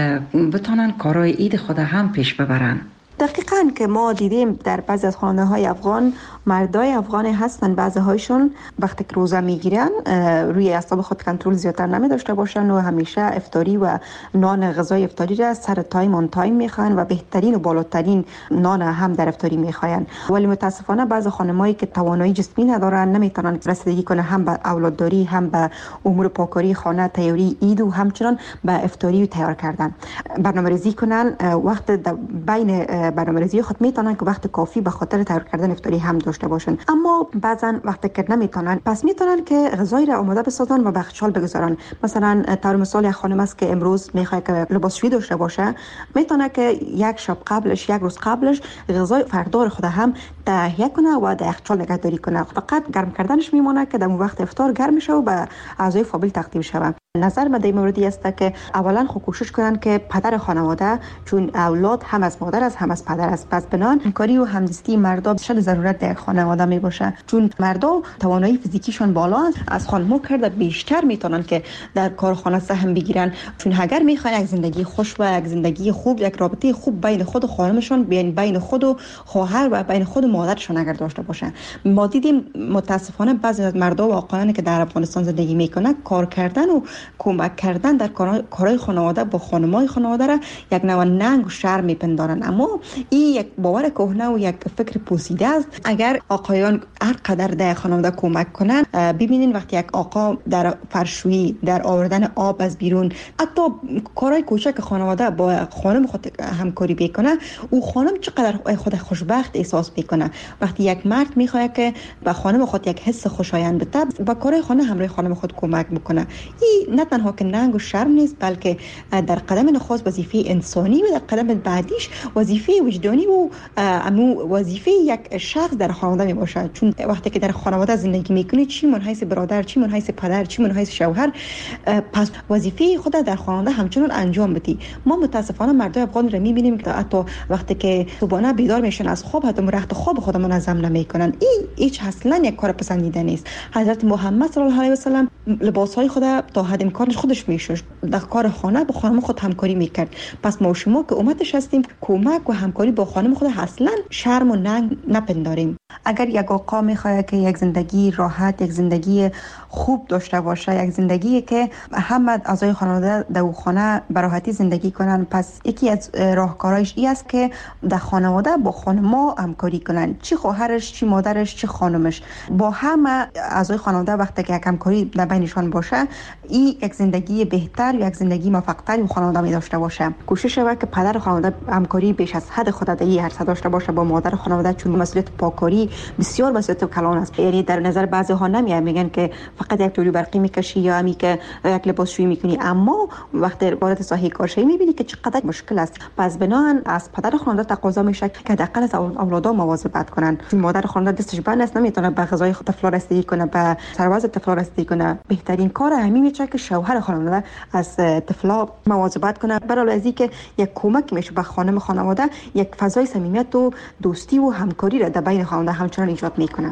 بتونن کارهای عید خود هم پیش ببرن. دقیقاً که ما دیدیم در بعضی از خانه های افغان، مردای افغان هستن بعضی هایشون وقتی که روزه میگیرن روی اعصاب خود کنترل زیادتر نمی داشته باشن و همیشه افطاری و نان غذای افطاری را سر تایم آن تایم میخوان و بهترین و بالاترین نان هم در افطاری میخوان. ولی متاسفانه بعضی خانمایی که توانایی جسمی ندارن نمیتونن رسیدگی کنه هم به اولادداری، هم به امور پاکاری خانه، تیاری عید و همچنان به افطاری تیار کردن. برنامه‌ریزی کنن وقت بین برنامه‌ریزی خود میتونن که وقت کافی به خاطر تیار کردن افطاری هم داشته باشن، اما بعضن وقتی که نمیتونن پس میتونن که غذای را آماده بسازن و به یخچال بگذارن. مثلا طور مثال یک خانم است که امروز میخواد که لباسشویی داشته باشه، میتونه که یک شب قبلش یک روز قبلش غذای فردا خود هم تهیه کنه و در یخچال نگهداری کنه. فقط گرم کردنش میمونه که در وقت افطار گرم میشه و به اعضای فامیل تقدیم شود. نظر من در این موردی است که اولا خود کوشش کنن که پدر خانواده، چون اولاد هم از مادر است هم از پدر است، پس بنان همکاری و همدستی مردا شد ضرورت در خانواده می باشه، چون مردا توانایی فیزیکیشون بالا است، از خانم‌ها کرده بیشتر میتونن که در کارخانه سهم بگیرن، چون اگر میخوان یک زندگی خوش و یک زندگی خوب، یک رابطه خوب بین خود و خانمشون، بین بین خود و خواهر و بین خود و مادرشون اگر داشته باشن. ما دیدیم متاسفانه بعضی از مردا و آقایانی که در افغانستان زندگی میکنن کار کردن و کمک کردن در کارهای خانواده با خانمای خانواده را یک نوع ننگ و شرم میپندارن، اما این یک باور کهنه و یک فکر پوسیده است. اگر آقایان هر قدر در خانواده کمک کنن، ببینین وقتی یک آقا در فرشویی، در آوردن آب از بیرون، حتی کارهای کوچک خانواده با خانم خود همکاری بکنه، او خانم چقدر خود خوشبخت احساس میکنه. وقتی یک مرد میخواد که به خانم خود یک حس خوشایند بده، با کارهای خانه همراه خانم خود کمک بکنه، این نه تنها که ننگ و شرم نیست، بلکه در قدم نخست وظیفه انسانی و در قدم بعدیش وظیفه وجدانی و امو وظیفه یک شخص در خانواده می باشه. چون وقتی که در خانواده زندگی میکنی، چی من حیث برادر، چی من حیث پدر، چی من حیث شوهر، پس وظیفه خود در خانواده همچنان انجام بدی. ما متاسفانه مردای افغان را میبینیم که حتی وقتی که صبحانه بیدار میشن از خواب، حتی رخت خواب خود منظم نمیکنن. این هیچ اصلا یک کار پسندیده نیست. حضرت محمد صلی الله علیه و سلم لباسهای خود تا حد امکانش خودش میشوش، در کار خانه با خانم خود همکاری میکرد. پس ما و شما که امتش هستیم، کمک و همکاری با خانم خود اصلا شرم و ننگ نپنداریم. اگر یک آقا میخواد که یک زندگی راحت، یک زندگی خوب داشته باشه، یک زندگی که همه اعضای خانواده در خانه به راحتی زندگی کنن، پس یکی از راهکارهایش این است که در خانواده با خانم‌ها همکاری کنن، چی خواهرش، چی مادرش، چی خانمش، با همه اعضای خانواده وقتی که یک همکاری در بینشان باشه، این یک زندگی بهتر، یک زندگی موفق‌تر و خانواده می داشته باشه. کوشش شود که پدر خانواده همکاری بیش از حد خود در این عرصه داشته باشه با مادر خانواده، چون مسئولیت پاکاری بسیار مسئولیت کلان است. یعنی در نظر بعضی ها نمیاد، میگن که فقط یک جلو برقی میکشی یا همی که یک لباسشویی میکنی، اما وقتی وارد ساحه کارشویی میبینی که چقدر مشکل است. پس بناهن از پدر خانواده تقاضا میشه که حداقل از اولادها مواظبت کنن، چون مادر خانواده دستش بند است، نمیتونه به غذای طفل رسیدگی کنه، به سرباز طفل رسیدگی کنه. بهترین کار همین میشه که شوهر خانواده از طفلا مواظبت کنه، برای از اینکه یک کمک میشه به خانم خانواده، یک فضای صمیمیت و دوستی و همکاری را در بین خانواده همچنان ایجاد میکنه.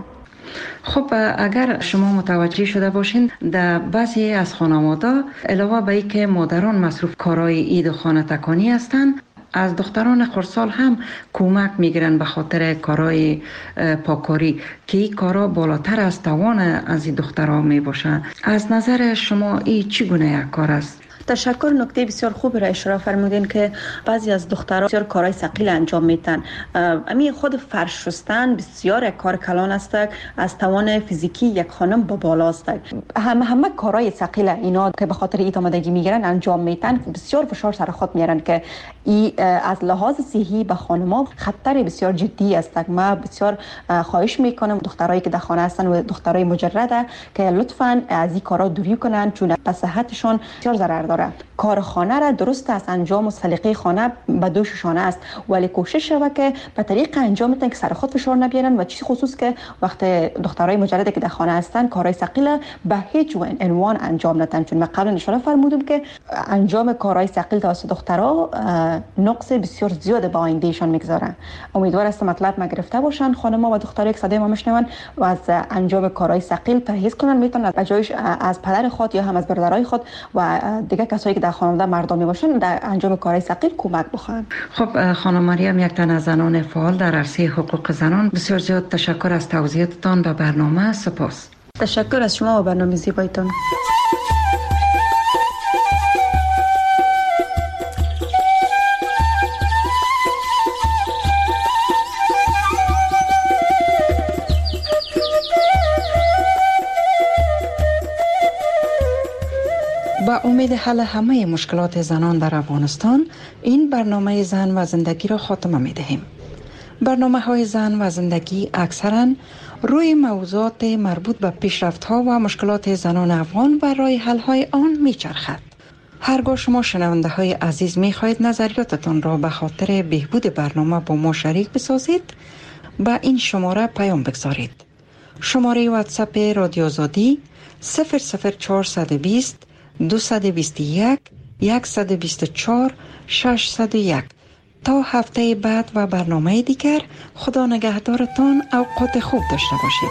خب اگر شما متوجه شده باشین، در بعضی از خانواده علاوه بر اینکه مادران مصروف کارهای عید و خانه تکانی هستند، از دختران خردسال هم کمک میگیرن به خاطر کارهای پاکاری که این کارا بالاتر از توان از این دخترها می باشه. از نظر شما این چگونه یک کار است؟ تشکر. نکته بسیار خوب را اشاره فرمودین که بعضی از دخترها بسیار کارهای ثقیل انجام میدن. امی خود فرش شستن بسیار یک کار کلان است، از توان فیزیکی یک خانم با بالا است. همه همه کارهای ثقیل اینا که به خاطر ایت آمادگی میگیرن انجام میدن، بسیار فشار سر خود میارن که ای از لحاظ صحی به خانم‌ها خطر بسیار جدی است. ما بسیار خواهش میکنم دخترایی که در خانه هستن و دخترای مجرده که لطفاً از این کارا دوری کنن، چون به صحتشون بسیار ضرر داره. کار خانه را درست از انجام و سلیقه خانه به دوششانه است، ولی کوشش شود که به طریق انجام میتن که سر خود فشار نبیارن، و چیز خصوص که وقت دخترای مجرده که در خانه هستن کارهای ثقیل به هیچ عنوان انجام ندن، چون من قبلا اشاره فرمودم که انجام کارهای ثقیل توسط دخترها نقص بسیار زیاد به آیندهشان میگذارن. امیدوار هستم مطلب ما گرفته باشن خانم‌ها و دخترایی که صدای ما میشنون و از انجام کارهای ثقیل پرهیز کنن، میتونن از جایش از پدر خود یا هم از برادرای خود و دیگه کسایی که در خانواده مردمی باشن در انجام کارهای ثقیل کمک بخواهند. خب خانم مریم، یک تن از زنان فعال در عرصه حقوق زنان، بسیار زیاد تشکر از توضیحاتتان به برنامه. سپاس. تشکر از شما و برنامه زیبایتان. با امید حل همه مشکلات زنان در افغانستان، این برنامه زن و زندگی را خاتمه می دهیم. برنامه های زن و زندگی اکثرا روی موضوعات مربوط به پیشرفت ها و مشکلات زنان افغان و راه حل های آن می چرخد. هرگاه شما شنونده های عزیز می خواهید نظریاتتان را به خاطر بهبود برنامه با ما شریک بسازید، به این شماره پیام بگذارید. شماره واتساپ رادیو آزادی صفر صفر چهارصد و بیست دویست و بیست و یک صد و بیست و چهار ششصد و یک. تا هفته بعد و برنامه دیگر، خدا نگهدارتان، اوقات خوب داشته باشید.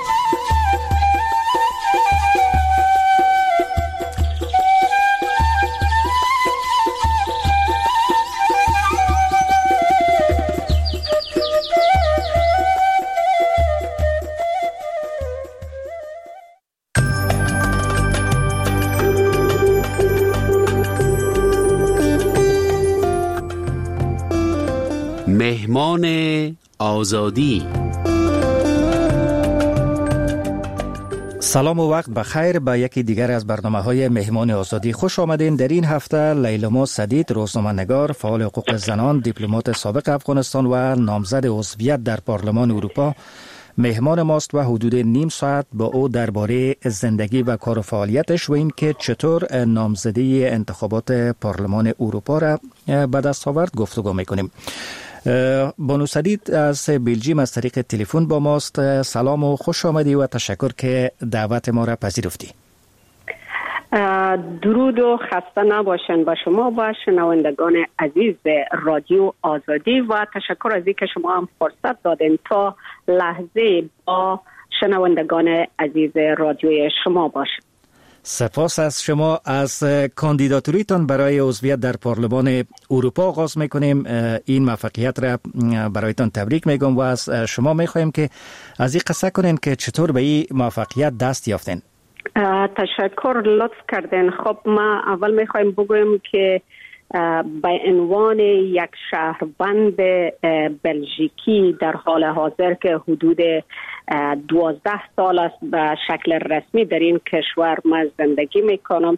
مهمان آزادی. سلام و وقت بخیر به یکی دیگر از برنامه‌های مهمان آزادی. خوش آمدین. در این هفته لیلما سدید، روزنامه‌نگار، فعال حقوق زنان، دیپلمات سابق افغانستان و نامزد عضویت در پارلمان اروپا مهمان ماست و حدود نیم ساعت با او درباره زندگی و کار و فعالیتش و این که چطور نامزدی انتخابات پارلمان اروپا را به دست آورد گفتگو می‌کنیم. بانو سدید از بلژیم از طریق تلفن با ماست. سلام و خوش آمدی و تشکر که دعوت ما را پذیرفتی. درود و خسته نباشن با شما و شنوندگان عزیز رادیو آزادی و تشکر از اینکه شما هم فرصت دادین تا لحظه با شنوندگان عزیز رادیوی شما باشیم. سپاس از شما. از کاندیداتوریتان برای عضویت در پارلمان اروپا آغاز میکنیم. این موفقیت را برایتان تبریک میگم و از شما میخوایم که از این قصه کنین که چطور به این موفقیت دست یافتین. تشکر، لطف کردین. خب ما اول میخوایم بگویم که به عنوان یک شهروند بلژیکی در حال حاضر که حدود دوازده سال است به شکل رسمی در این کشور من زندگی میکنم،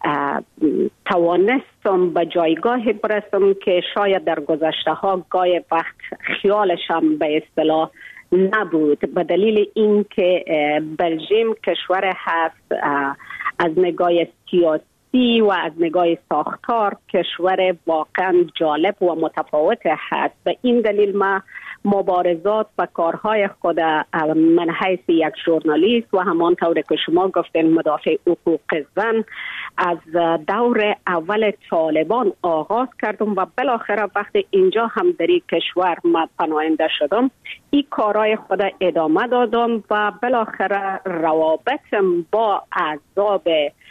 توانستم به جایگاهی برسم که شاید در گذشته ها گاهی وقت خیالشم به اصطلاح نبود، به دلیل اینکه بلژیم کشور هست از نگاه سیاسی و از نگاه ساختار کشور واقعا جالب و متفاوت هست. به این دلیل ما مبارزات و کارهای خود من حیث یک ژورنالیست و همانطور که شما گفتین مدافع حقوق زن از دور اول طالبان آغاز کردم و بالاخره وقتی اینجا هم در این کشور ما پناهنده شدم این کارهای خود ادامه دادم و بالاخره روابطم با احزاب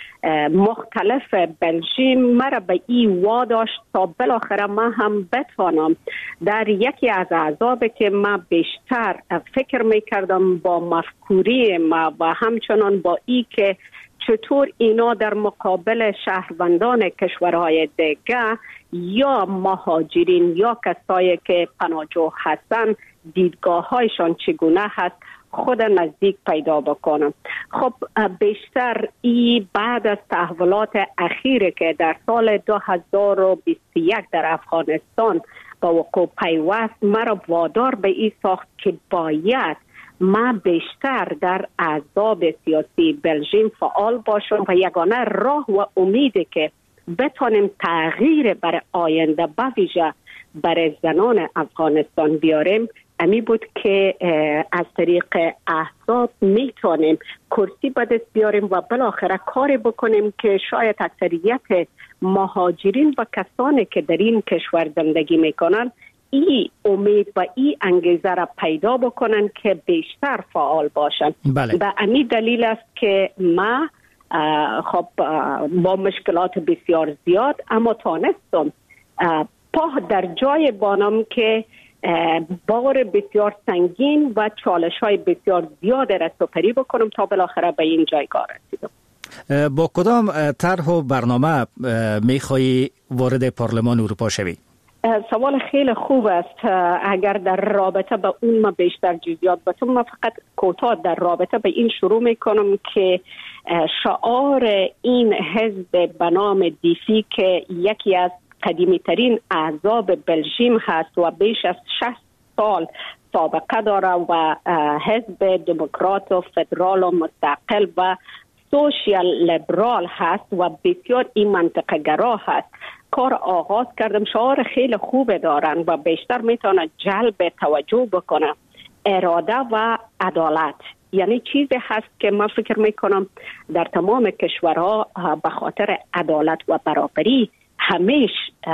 مختلف بلژیم مرا به این واداشت تا بالاخره ما هم بتوانم در یکی از احزاب که ما بیشتر فکر میکردم با مفکوری ما و همچنان با ای که چطور اینا در مقابل شهروندان کشورهای دیگه یا مهاجرین یا کسایی که پناهجو هستن دیدگاه هایشان چگونه هست خود نزدیک پیدا بکنم. خب بیشتر ای بعد از تحولات اخیره که در سال دو هزار و بیست و یک در افغانستان با وقوع پیوست مرا وادار به این ساخت که باید ما بیشتر در احزاب سیاسی بلژیم فعال باشم و یگانه راه و امیدی که بتونیم تغییر برای آینده به ویژه برای زنان افغانستان بیاریم امی بود که از طریق احزاب میتونیم کرسی به دست بیاریم و بالاخره کاری بکنیم که شاید اکثریت مهاجرین و کسانی که در این کشور زندگی میکنن این امید و این انگیزه را پیدا بکنن که بیشتر فعال باشن. بله. به امی دلیل است که ما خب با مشکلات بسیار زیاد اما تانستم پا در جای بانم که بار بسیار سنگین و چالش های بسیار زیاد را سپری بکنم تا بالاخره به این جایگاه رسیدم. با کدام طرح و برنامه میخوایی وارد پارلمان اروپا شوی؟ سوال خیلی خوب است. اگر در رابطه به اون ما بیشتر جزئیات بتونم، من فقط کوتاه در رابطه به این شروع میکنم که شعار این حزب به نام دیفی که یکی از قدیمی ترین احزاب بلژیم هست و بیش از شصت سال سابقه داره و حزب دموکرات و فدرال و مستقل و سوشیال لیبرال هست و بسیار این منطقه گرا هست کار آغاز کردم. شعار خیلی خوب دارن و بیشتر میتونه جلب توجه بکنه اراده و عدالت. یعنی چیزی هست که من فکر میکنم در تمام کشورها به خاطر عدالت و برابری همیش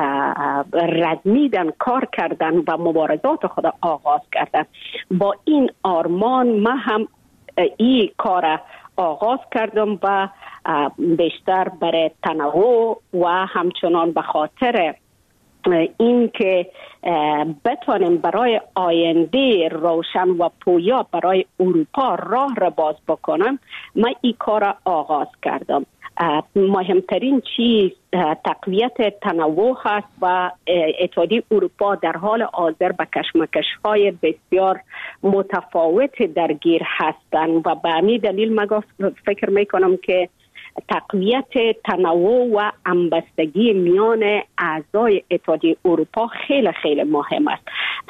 رزمیدن، کار کردن و مبارزات خود آغاز کردن. با این آرمان من هم این کار آغاز کردم و بیشتر برای تنوع و همچنان به خاطر این که بتوانیم برای آینده روشن و پویا برای اروپا راه را باز بکنم، من این کار آغاز کردم. مهمترین چیز تقویت تنوع هست و اتحادیه اروپا در حال حاضر به کشمکش‌های بسیار متفاوت درگیر هستند و به همین دلیل من فکر میکنم که تقویت تنوع و همبستگی میان اعضای اتحادیه اروپا خیلی خیلی مهم است.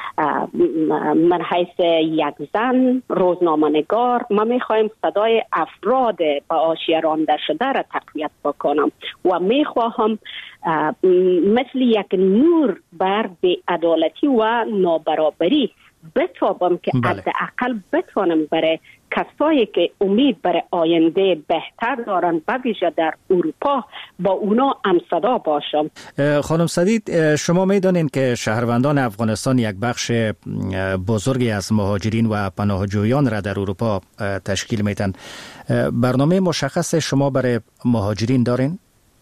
من حیث یک زن روزنامه‌نگار من میخوایم صدای افراد با حاشیه رانده شده را تقویت بکنم و میخواهم مثل یک نور بر بی‌عدالتی و نابرابری بتابم که حداقل بتوانم برای کسایی که امید برای آینده بهتر دارن به ویژه در اروپا با اونا همصدا باشم. خانم سدید، شما میدونین که شهروندان افغانستان یک بخش بزرگی از مهاجرین و پناهجویان را در اروپا تشکیل میدن. برنامه مشخص شما برای مهاجرین دارین؟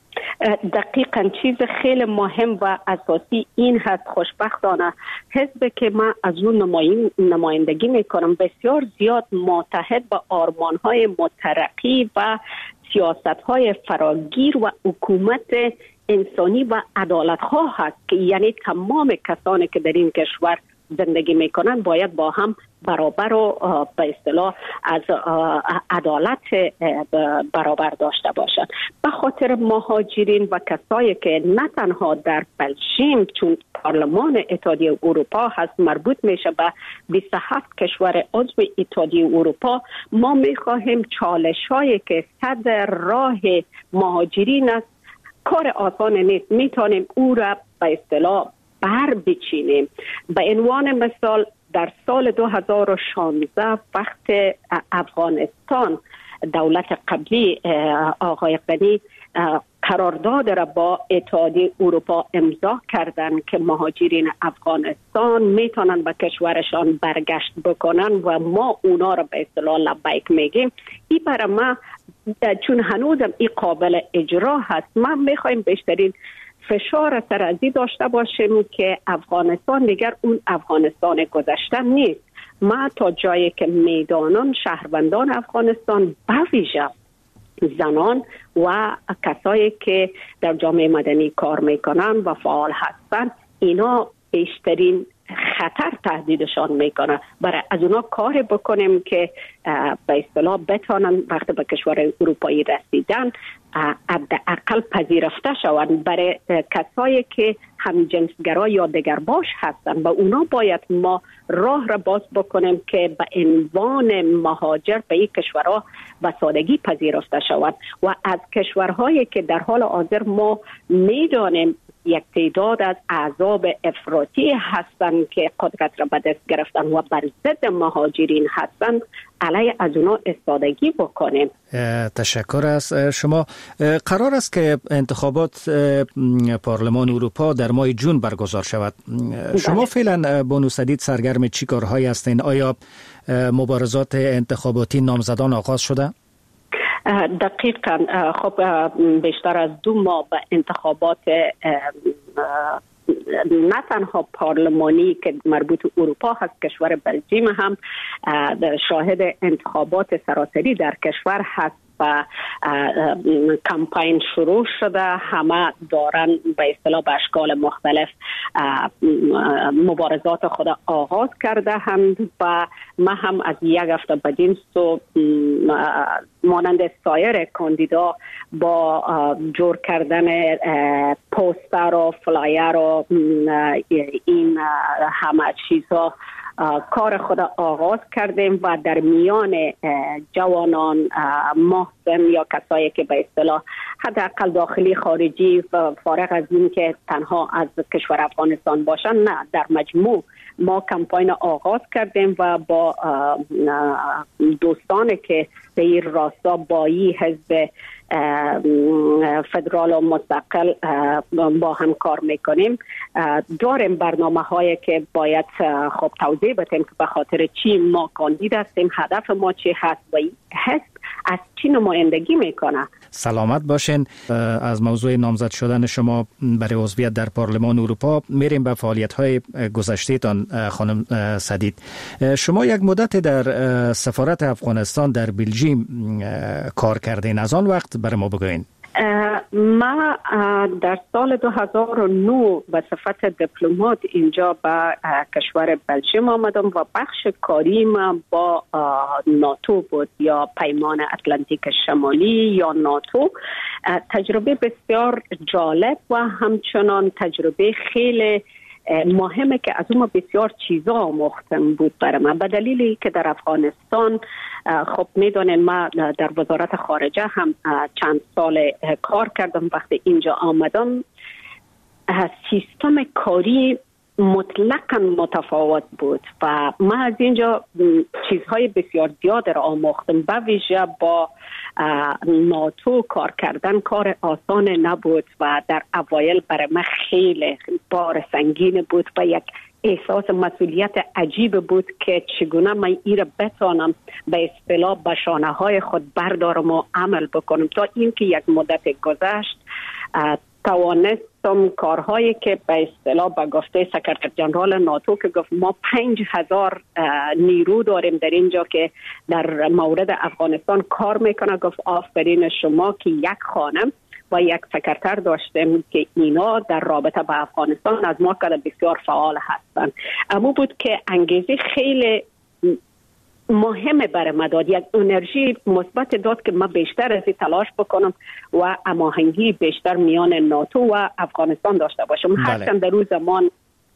دقیقاً چیز خیلی مهم و اساسی این هست. خوشبختانه حزب که من از اون نمایندگی میکنم بسیار زیاد متحد با آرمان‌های مترقی و سیاست‌های فراگیر و حکومت انسانی و عدالت‌خواه هست که یعنی تمام کسانی که در این کشور زندگی میکنن باید با هم برابر و به اصطلاح از عدالت برابر داشته باشند. به خاطر مهاجرین و کسایی که نه تنها در بلژیم چون پارلمان اتحادیه اروپا هست مربوط میشه به بیست و هفت کشور عضو اتحادیه اروپا، ما میخواهیم چالش‌هایی که صد راه مهاجرین است کار آسان نیست، میتونیم او را به اصطلاح بر بچینیم. به عنوان مثال در سال دو هزار و شانزده وقت افغانستان دولت قبلی آقای غنی قرارداد را با اتحادیه اروپا امضا کردند که مهاجرین افغانستان میتونن به کشورشان برگشت بکنن و ما اونا را به اصطلاح لبیک میگیم. این برای ما چون هنوزم این قابل اجرا هست، ما میخوایم بیشترین فشار سرازی داشته باشیم که افغانستان دیگر اون افغانستان گذشته نیست. ما تا جایی که میدانم شهروندان افغانستان به ویژه زنان و کسایی که در جامعه مدنی کار میکنن و فعال هستن اینا بیشترین خطر تهدیدشان میکنه. برای از اونا کار بکنیم که به اصطلاح بتانن وقتی به کشور اروپایی رسیدن حداقل پذیرفته شوند. برای کسایی که همجنسگرا یا دگرباش هستن و اونا باید ما راه را باز بکنیم که به عنوان مهاجر به این کشورها به سادگی پذیرفته شوند. و از کشورهایی که در حال حاضر ما میدانیم یک تعداد از احزاب افراطی هستند که قدرت را به دست گرفتن و بر ضد مهاجرین هستند، علیه از اونا استادگی بکنیم. تشکر از شما. قرار است که انتخابات پارلمان اروپا در ماه جون برگزار شود. شما فعلا بانو سدید سرگرم چی کارهایی هستین؟ آیا مبارزات انتخاباتی نامزدان آغاز شده؟ دقیقاً. خب بیشتر از دو ماه به انتخابات نه تنها پارلمانی که مربوط اروپا هست، کشور بلژیم هم شاهد انتخابات سراسری در کشور هست و کمپین شروع شده. همه دارن به اصطلاح به اشکال مختلف مبارزات خود آغاز کرده هم و ما هم از یک هفته بدین سو مانند سایر کاندیدا با جور کردن پوستر و فلایر و این همه چیزها کار خود آغاز کردیم و در میان جوانان محسن یا کسایی که به اصطلاح حداقل داخلی خارجی فارغ از این که تنها از کشور افغانستان باشن، نه در مجموع ما کمپاین آغاز کردیم و با دوستانی که به این راستا بایی حزب فدرال و مستقل با هم کار میکنیم. داریم برنامه هایی که باید خب توضیح بدیم که به خاطر چی ما کاندید هستیم، هدف ما چی هست و حزب از چی نمایندگی میکنه. سلامت باشین. از موضوع نامزد شدن شما برای عضویت در پارلمان اروپا میریم به فعالیت‌های گذشته تان خانم سدید. شما یک مدت در سفارت افغانستان در بلژیم کار کردین، از آن وقت برای ما بگوین. ما در سال دو هزار و نه به صفت دیپلمات اینجا به کشور بلژیم آمدم و بخش کاری ما با ناتو بود یا پیمان اتلانتیک شمالی یا ناتو. تجربه بسیار جالب و همچنان تجربه خیلی مهمه که از اون بسیار چیزا آموختم بود برای من، به دلیلی که در افغانستان خب میدونین ما در وزارت خارجه هم چند سال کار کردم. وقتی اینجا آمدم سیستم کاری مطلقاً متفاوت بود و من از اینجا چیزهای بسیار زیاد را آموختم. به ویژه با ناتو کار کردن کار آسان نبود و در اوایل برای من خیلی بار سنگین بود و یک احساس مسئولیت عجیب بود که چگونه من این را بتانم به اصطلاح به شانه های خود بردارم و عمل بکنم. تا اینکه یک مدت گذشت توانستم کارهایی که به اصطلاح به گفته سکرتر جنرال ناتو که گفت ما پنج هزار نیرو داریم در اینجا که در مورد افغانستان کار میکنه، گفت آفرین شما که یک خانم و یک سکرتر داشتیم که اینا در رابطه با افغانستان از ما که بسیار فعال هستند. اما بود که انگیزه خیلی مهمه برای من داد، یک انرژی مثبت داد که من بیشتر از این تلاش بکنم و هماهنگی بیشتر میان ناتو و افغانستان داشته باشم. هرچند در روز زمان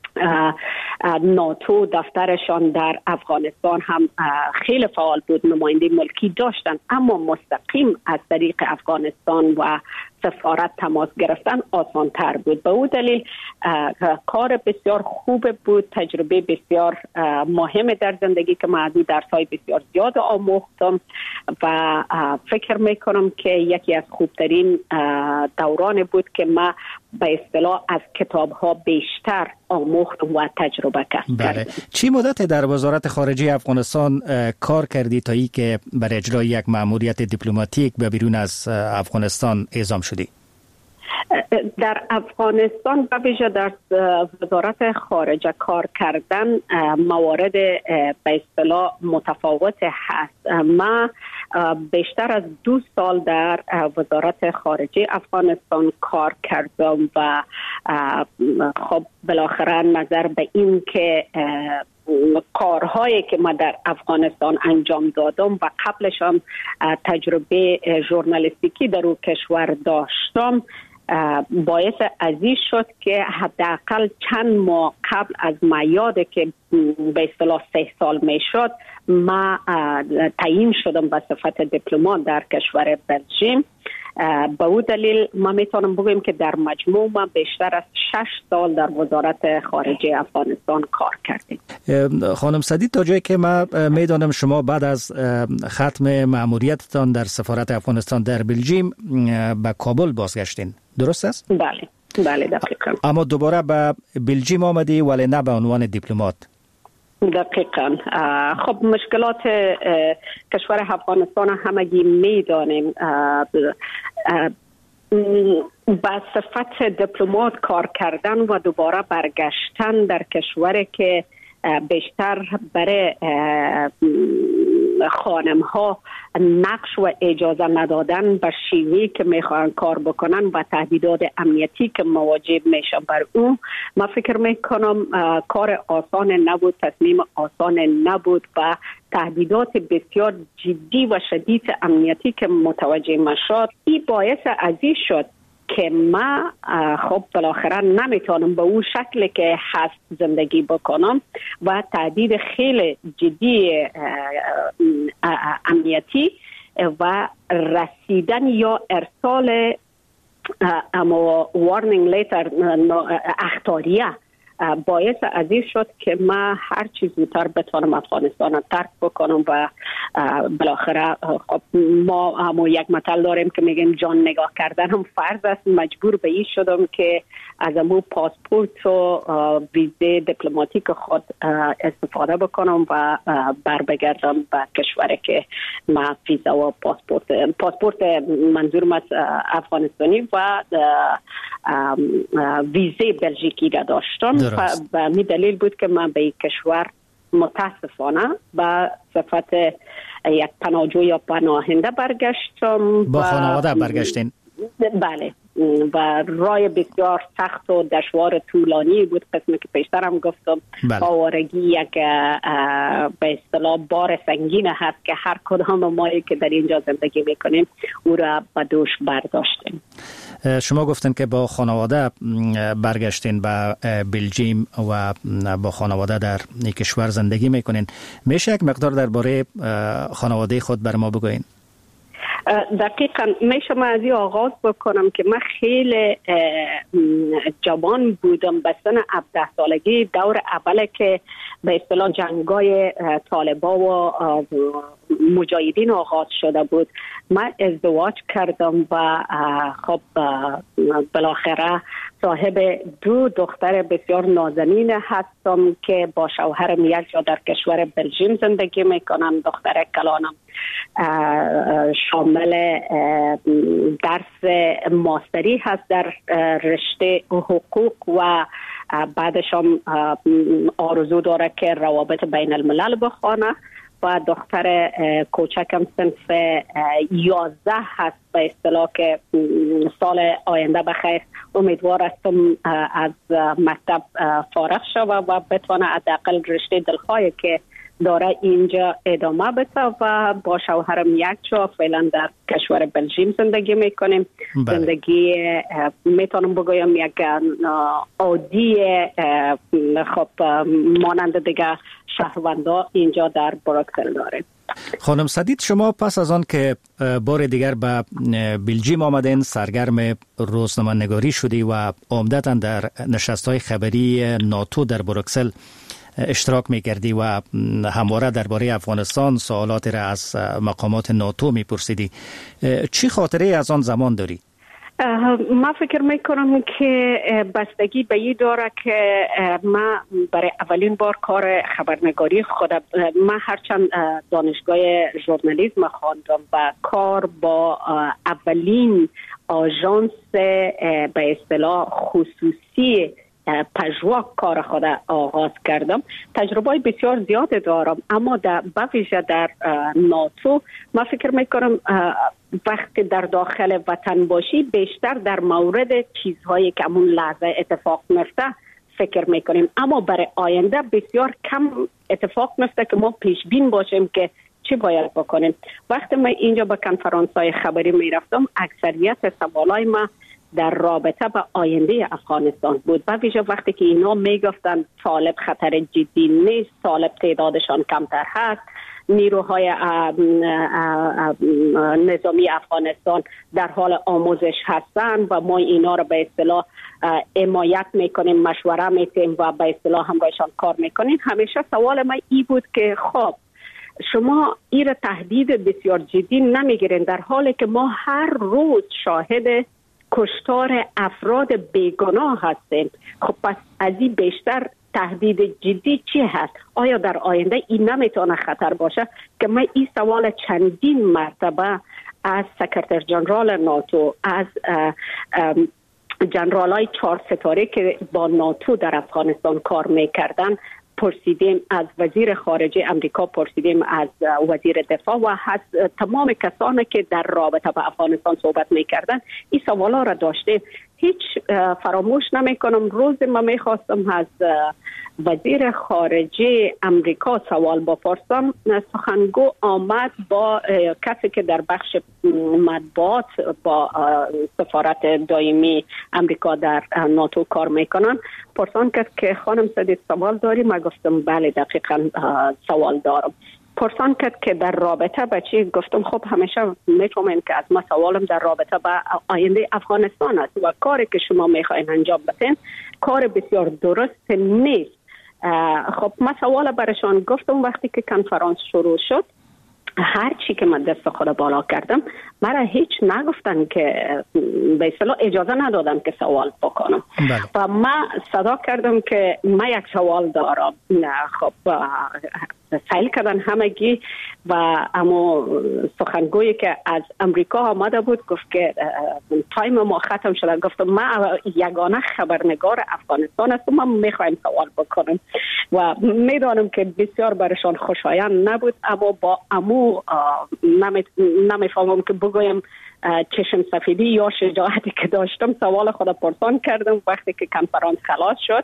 ناتو دفترشان در افغانستان هم خیلی فعال بود، نماینده ملکی داشتن، اما مستقیم از طریق افغانستان و سفارت تماس گرفتن آسان تر بود. به او دلیل کار بسیار خوب بود، تجربه بسیار مهم در زندگی که من درس‌های بسیار زیاد آموختم و فکر میکنم که یکی از خوبترین دوران بود که من به اصطلاح از کتاب‌ها بیشتر آموختم و تجربه کردم. بله. چی مدت در وزارت خارجه افغانستان کار کردی تا ای که برای اجرای یک مأموریت دیپلماتیک به بیرون از افغانستان اعزام شدی؟ در افغانستان به ویژه در وزارت خارجه کار کردن موارد به اصطلاح متفاوت هست. ما بیشتر از دو سال در وزارت خارجه افغانستان کار کردم و خب بالاخره نظر به این که کارهایی که ما در افغانستان انجام دادم و قبلش هم تجربه ژورنالیستیکی در اون کشور داشتم باعث عزیز شد که حداقل چند ماه قبل از میاده که به اصطلاح سه سال می شد ما تعیین شدم به صفت دیپلمات در کشور بلژیم. به او دلیل ما میتونم بگویم که در مجموع ما بیشتر از شش سال در وزارت خارجه افغانستان کار کردیم. خانم سدید، تا جایی که ما میدانم شما بعد از ختم مأموریتتان در سفارت افغانستان در بلژیم به کابل بازگشتین، درست است؟ بله بله دقیقاً. اما دوباره به بلژیم آمدی ولی نه به عنوان دیپلمات. دقیقاً. خب مشکلات کشور افغانستان همگی میدانیم. با صفت دیپلمات کار کردن و دوباره برگشتن در کشوری که بیشتر برای خانم ها نقش و اجازه ندادن به شیوهی که میخوان کار بکنن و تهدیدات امنیتی که مواجه میشن بر اون، من فکر میکنم کار آسان نبود، تصمیم آسان نبود و تهدیدات بسیار جدی و شدید امنیتی که متوجه میشد، این باعث عزیز شد که ما خب بالاخره نمیتونم به اون شکل که هست زندگی بکنم و تهدید خیلی جدی امنیتی و رسیدن یا ارسال اما وارنینگ لیتر اخطاریه باعث از این شد که ما هر چیز زودتر بتوانم افغانستان را ترک بکنم و بالاخره خب ما هم یک مثل داریم که میگیم جان نگاه کردن هم فرض است. مجبور به این شدم که از امو پاسپورت و ویزه دیپلماتیک خود استفاده بکنم و بر بگردم به کشوری که ما ویزا و پاسپورت پاسپورت منظورم از افغانستانی و ویزه بلژیکی را داشتم. به همین دلیل بود که من به این کشور متاسفانه به صفت یک پناهجو یا پناهنده برگشتم. با خانواده برگشتین؟ بله، و رای بسیار سخت و دشوار طولانی بود. قسمی که پیشترم گفتم آوارگی یک به اصطلاح بار سنگین هست که هر کدام مایی که در اینجا زندگی میکنیم او را به دوش برداشتیم. شما گفتن که با خانواده برگشتین به بلژیم و با خانواده در این کشور زندگی میکنین. میشه یک مقدار درباره خانواده خود بر ما بگوین؟ دقیقاً میشم از این آغاز بکنم که من خیلی جوان بودم، به سن هفده سالگی، دور اوله که به اصطلاح جنگای طالبا و مجاهدین آغاز شده بود. من ازدواج کردم و خب بالاخره صاحب دو دختر بسیار نازنین هستم که با شوهرم یک جا در کشور بلژیم زندگی میکنم. دختر کلانم شامل درس ماستری هست در رشته حقوق و بعدش هم آرزو داره که روابط بین الملل بخونه و دختر کوچکم صنف یازده هست به اصطلاح که سال آینده بخیر امیدوار هستم از مکتب فارغ شوه و بتونه حداقل رشته دلخواهی که داره اینجا ادامه بده و با شوهرم یک جا فعلا در کشور بلژیم زندگی میکنیم. بله. زندگی میتونم بگویم یک عادی خب مانند دیگه شهروندا اینجا در بروکسل داریم. خانم سدید، شما پس از آن که بار دیگر به بلژیم آمدین سرگرم روزنامه‌نگاری شدی و عمدتاً در نشست‌های خبری ناتو در بروکسل اشتراک می‌کردی و همواره درباره افغانستان سوالاتی را از مقامات ناتو می‌پرسیدی. چی خاطره از آن زمان داری؟ من فکر میکنم که بستگی به این داره که من برای اولین بار کار خبرنگاری خودم، من هرچند دانشگاه ژورنالیسم خواندم و کار با اولین آژانس به اصطلاح خصوصی پژوا کار خود آغاز کردم. تجربه بسیار زیاد دارم، اما در بویژه در ناتو من فکر میکنم وقتی در داخل وطن باشی بیشتر در مورد چیزهایی که همون لحظه اتفاق میفته فکر میکنیم، اما برای آینده بسیار کم اتفاق میفته که ما پیش بین باشیم که چی باید بکنیم. وقتی من اینجا به کنفرانس‌های خبری میرفتم اکثریت سوالای ما در رابطه با آینده افغانستان بود، و ویژه وقتی که اینا میگفتن طالب خطر جدی نیست، طالب تعدادشان کمتر هست، نیروهای نظامی افغانستان در حال آموزش هستند و ما اینا رو به اصطلاح حمایت میکنیم، مشوره میدیم و به اصطلاح همراهشان کار میکنیم. همیشه سوال من این بود که خب شما این تهدید بسیار جدی نمیگیرین در حالی که ما هر روز شاهد کشتار افراد بیگناه هستیم. خب پس از این بیشتر تهدید جدی چی هست؟ آیا در آینده این نمیتونه خطر باشه؟ که من این سوال چندین مرتبه از سکرتر جنرال ناتو، از جنرالای چهار ستاره که با ناتو در افغانستان کار میکردن پرسیدیم، از وزیر خارجه امریکا پرسیدیم، از وزیر دفاع و از تمام کسانی که در رابطه با افغانستان صحبت میکردن این سوالا را داشتیم. هیچ فراموش نمیکنم روز ما میخواستم از وزیر خارجه امریکا سوال بپرسم، سخنگو آمد با کسی که در بخش مطبوعات با سفارت دائمی امریکا در ناتو کار میکنن، پرسان کرد که خانم سدید سوال داری؟ من گفتم بله دقیقا سوال دارم. پرسان کرد که در رابطه با چی. گفتم خب همیشه میفهمین که از ما سوالم در رابطه با آینده افغانستان است و کاری که شما میخواین انجام بدین کار بسیار درست نیست. خب ما سوال برشان گفتم وقتی که کنفرانس شروع شد هر چی که من دست خود بالا کردم مرا هیچ نگفتن که به اصطلاح اجازه ندادن که سوال بکنم. بله. و من صدا کردم که من یک سوال دارم. خب سیل کردن همگی و اما سخنگویی که از امریکا آمده بود گفت که تایم ما ختم شده. گفتم من یگانه خبرنگار افغانستان هستم، من میخوایم سوال بکنم و میدانم که بسیار برشان خوشایند نبود، اما با امو نمیفهمم که بگویم چشم سفیدی یا شجاعتی که داشتم سوال خود پرسان کردم. وقتی که کنفرانس خلاص شد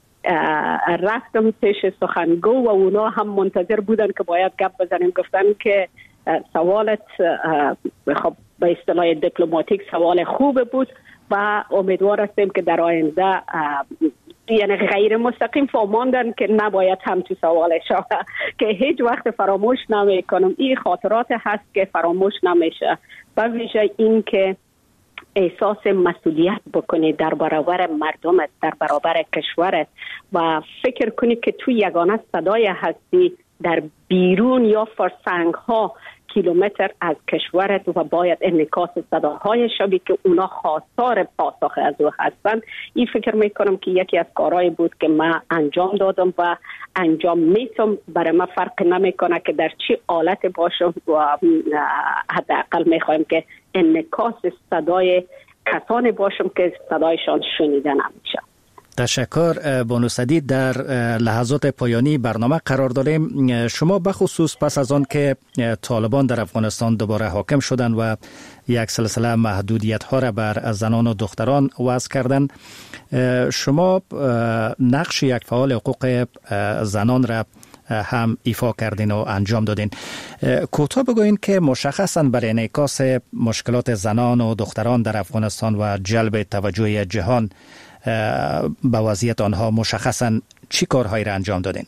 رفتم پیش سخنگو و اونا هم منتظر بودن که باید گپ بزنیم. گفتن که سوالت خب به اصطلاح دیپلماتیک سوال خوب بود و امیدوار هستیم که در آینده یعنی غیر مستقیم فهماندن که نباید هم تو سوال شود که هیچ وقت فراموش نمی کنم. این خاطرات هست که فراموش نمیشه و ویژه این که احساس مسئولیت بکنی در برابر مردمت، در برابر کشورت و فکر کنی که تو یگانه صدای هستی در بیرون یا فرسنگ ها کیلومتر از کشورت و باید انعکاس صداهای شبی که اونا خواستار پاسخ از او هستند. این فکر میکنم که یکی از کارهایی بود که من انجام دادم و انجام میتم. برای من فرق نمیکنه که در چی حالت باشم و حداقل میخوایم که انعکاس صدای کسانی باشم که صدایشان شنیده نمیشه. تشکر بانو سدید. در لحظات پایانی برنامه قرار داریم. شما بخصوص پس از آن که طالبان در افغانستان دوباره حاکم شدند و یک سلسله محدودیت ها را بر زنان و دختران وضع کردند، شما نقش یک فعال حقوق زنان را هم ایفا کردین و انجام دادین. کوتاه بگوین که مشخصاً برای انعکاس مشکلات زنان و دختران در افغانستان و جلب توجه جهان به وضعیت آنها مشخصاً چی کارهایی را انجام دادین؟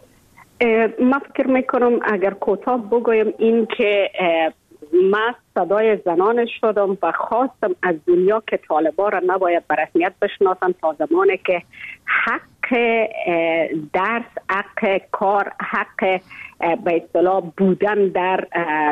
من فکر میکنم اگر کوتاه بگویم این که من صدای زنان شدم و خواستم از دنیا که طالبان را نباید به رسمیت بشناسن تا زمانی که حق درس، حق کار، حق به اصطلاح بودن در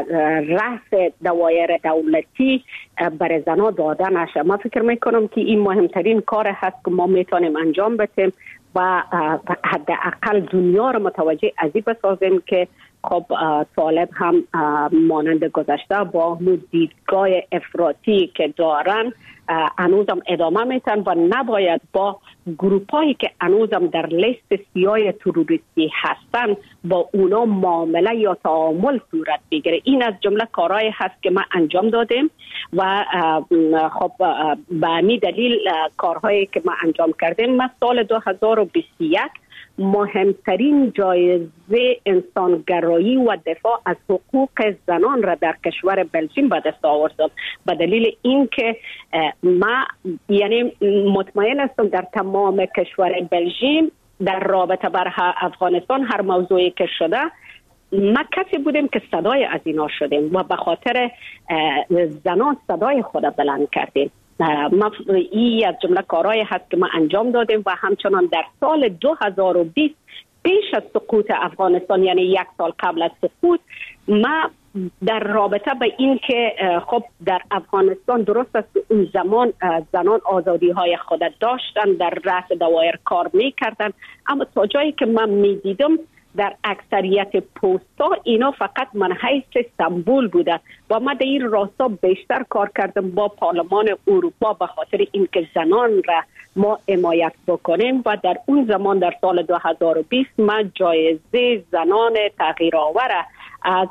رأس دوایر دولتی برای زنان داده نشه. من فکر میکنم که این مهمترین کار هست که ما میتونیم انجام بدیم و حداقل دنیا را متوجه از این بسازیم که خب طالب هم مانند گذشته با دیدگاه افراطی که دارن هنوزم ادامه میتن و نباید با گروپایی که هنوزم در لیست سیاه تروریستی هستن با اونا معامله یا تعامل صورت بگیره. این از جمله کارهایی هست که ما انجام دادیم و خب به همین دلیل کارهایی که ما انجام کردیم. ما سال دو هزار و بیست و یک مهمترین جایزه انسانگرایی و دفاع از حقوق زنان را در کشور بلژیم به دست آوردم به دلیل اینکه ما یعنی مطمئن هستم در تمام کشور بلژیم در رابطه بر افغانستان هر موضوعی که شده ما کسی بودیم که صدای از اینا شدیم و به خاطر زنان صدای خود بلند کردیم. ما این از جمله کارهایی هست که ما انجام دادیم و همچنان در سال دو هزار و بیست پیش از سقوط افغانستان یعنی یک سال قبل از سقوط ما در رابطه به این که خب در افغانستان درست است اون زمان زنان آزادی های خود داشتن در رأس دوایر کار میکردن، اما تا جایی که من میدیدم در اکثریت پوستا اینا فقط منحیث سمبول بوده و ما در این راستا بیشتر کار کردم با پارلمان اروپا به خاطر اینکه زنان را ما حمایت بکنیم و در اون زمان در سال دو هزار و بیست ما جایزه زنان تغییرآور از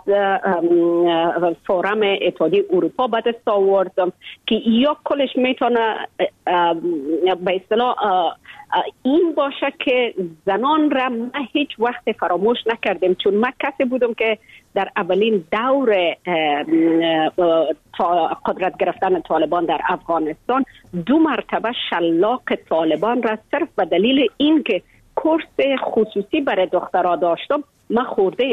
فورم اتحادیه اروپا به دست آوردم که یا کلش میتونه به اصطلاح این باشه که زنان را ما هیچ وقت فراموش نکردیم، چون من کسی بودم که در اولین دور قدرت گرفتن طالبان در افغانستان دو مرتبه شلاق طالبان را صرف به دلیل این که کورس خصوصی برای دخترها داشتم ما خوردیم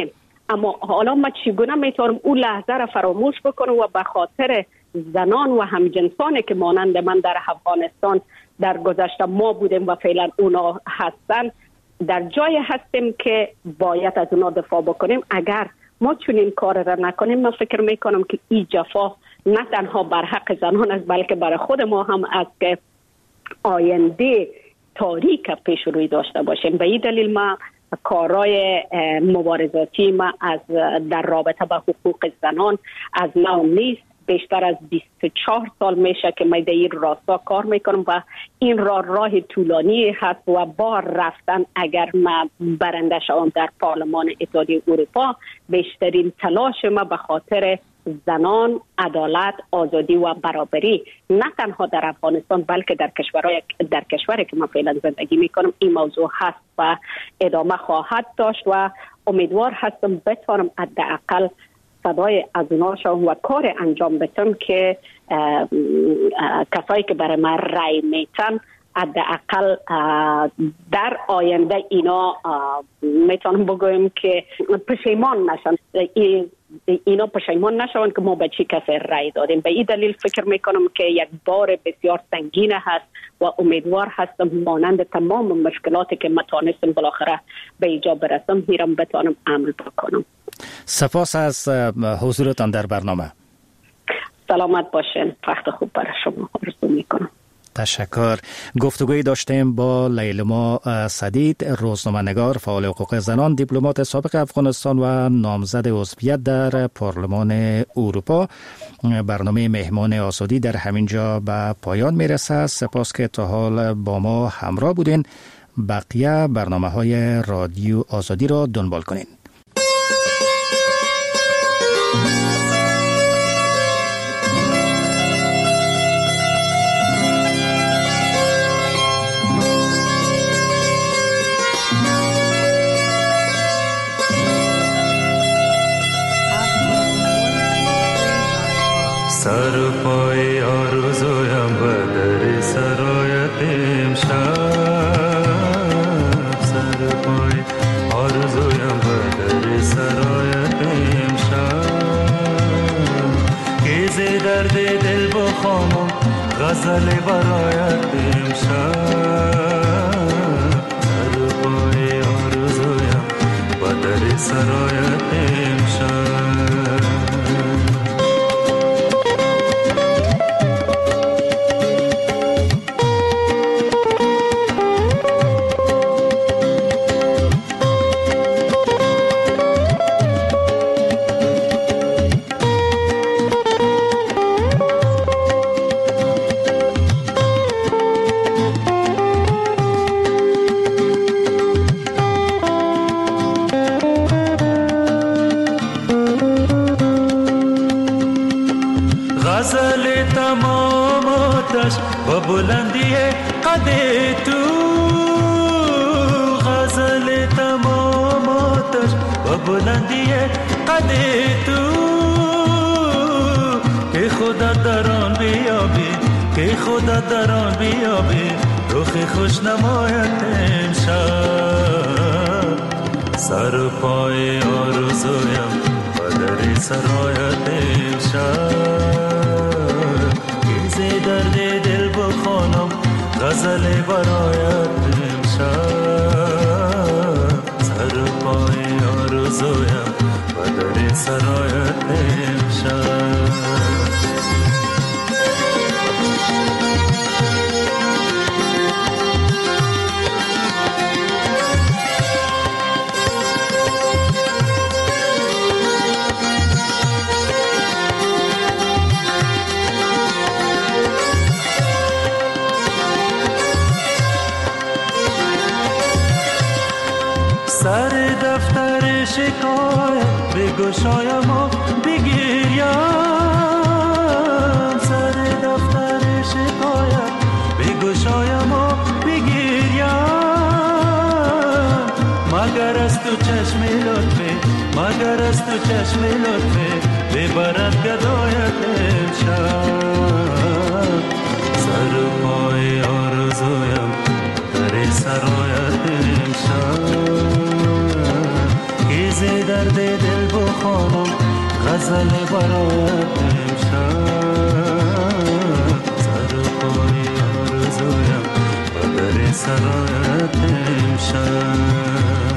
اما حالا ما چگونه میتونم اون لحظه را فراموش بکنم و به خاطر زنان و همجنسانی که مانند من در افغانستان در گذشته ما بودیم و فعلا اونا هستن، در جای هستیم که باید از اونا دفاع بکنیم. اگر ما چنین کار را نکنیم، من فکر میکنم که این جفا نه تنها بر حق زنان است بلکه برای خود ما هم است که آینده تاریک پیش روی داشته باشیم. به این دلیل ما کارهای مبارزاتی ما از در رابطه با حقوق زنان از نو نیست. بیشتر از بیست و چهار سال میشه که من در این راستا کار میکنم و این راه راه طولانی هست و با رفتن اگر ما برنده شوم در پارلمان اتحادیه اروپا، بیشترین تلاش ما به خاطر زنان، عدالت، آزادی و برابری نه تنها در افغانستان بلکه در کشورهای در کشوری که من فعلا زندگی میکنم این موضوع هست و ادامه خواهد داشت و امیدوار هستم بتوانم حداقل صدای از اونا شوم و کار انجام بدم که اه اه کسایی که برای من رای میتن حداقل در آینده اینا میتونم بگویم که پشیمان نشن، اینا پشیمان نشون که ما به چی کسی رای دادیم. به این دلیل فکر میکنم که یک بار بسیار سنگین هست و امیدوار هستم مانند تمام مشکلاتی که ما تانستم بالاخره به ایجا برسم میرم بتانم عمل بکنم. سپاس از حضورتان در برنامه. سلامت باشین. وقت خوب برای شما آرزو میکنم. تشکر. گفتگوی داشتیم با لیلما سدید، روزنامه‌نگار، فعال حقوق زنان، دیپلمات سابق افغانستان و نامزد عضویت در پارلمان اروپا. برنامه مهمان آزادی در همین جا به پایان میرسه. سپاس که تا حال با ما همراه بودین. بقیه برنامه‌های رادیو آزادی را دنبال کنین. سر پای آرزویم بدر سرایت امشب، سر پای آرزویم بدر سرایت امشب، گیز درد دل بخوانم غزل برایت امشب، سر پای آرزویم بدر سرایت امشب. بلندی قد تو غزل تمام آتش و بلندی قد تو که خدا در آن بیابی، که خدا در آن بیابی رخ خوش نمایت امشب، سر پای آرزویم و در سرایت امشب، گیز درد دل بخوانم غزل برایت امشب، سر پای آرزویم و در سرایت امشب. سر دفتر شکایت بگشایم و بگیریم، سر دفتر شکایت بگشایم و بگیریم، مگر از تو چشم لطفه، مگر از تو چشم لطفه ببرد گدایت امشب، سر پای آرزویم در سرایت امشب، گیز درد دل بخوانم غزل برات امشب سر پای آرزویم و در سرات امشب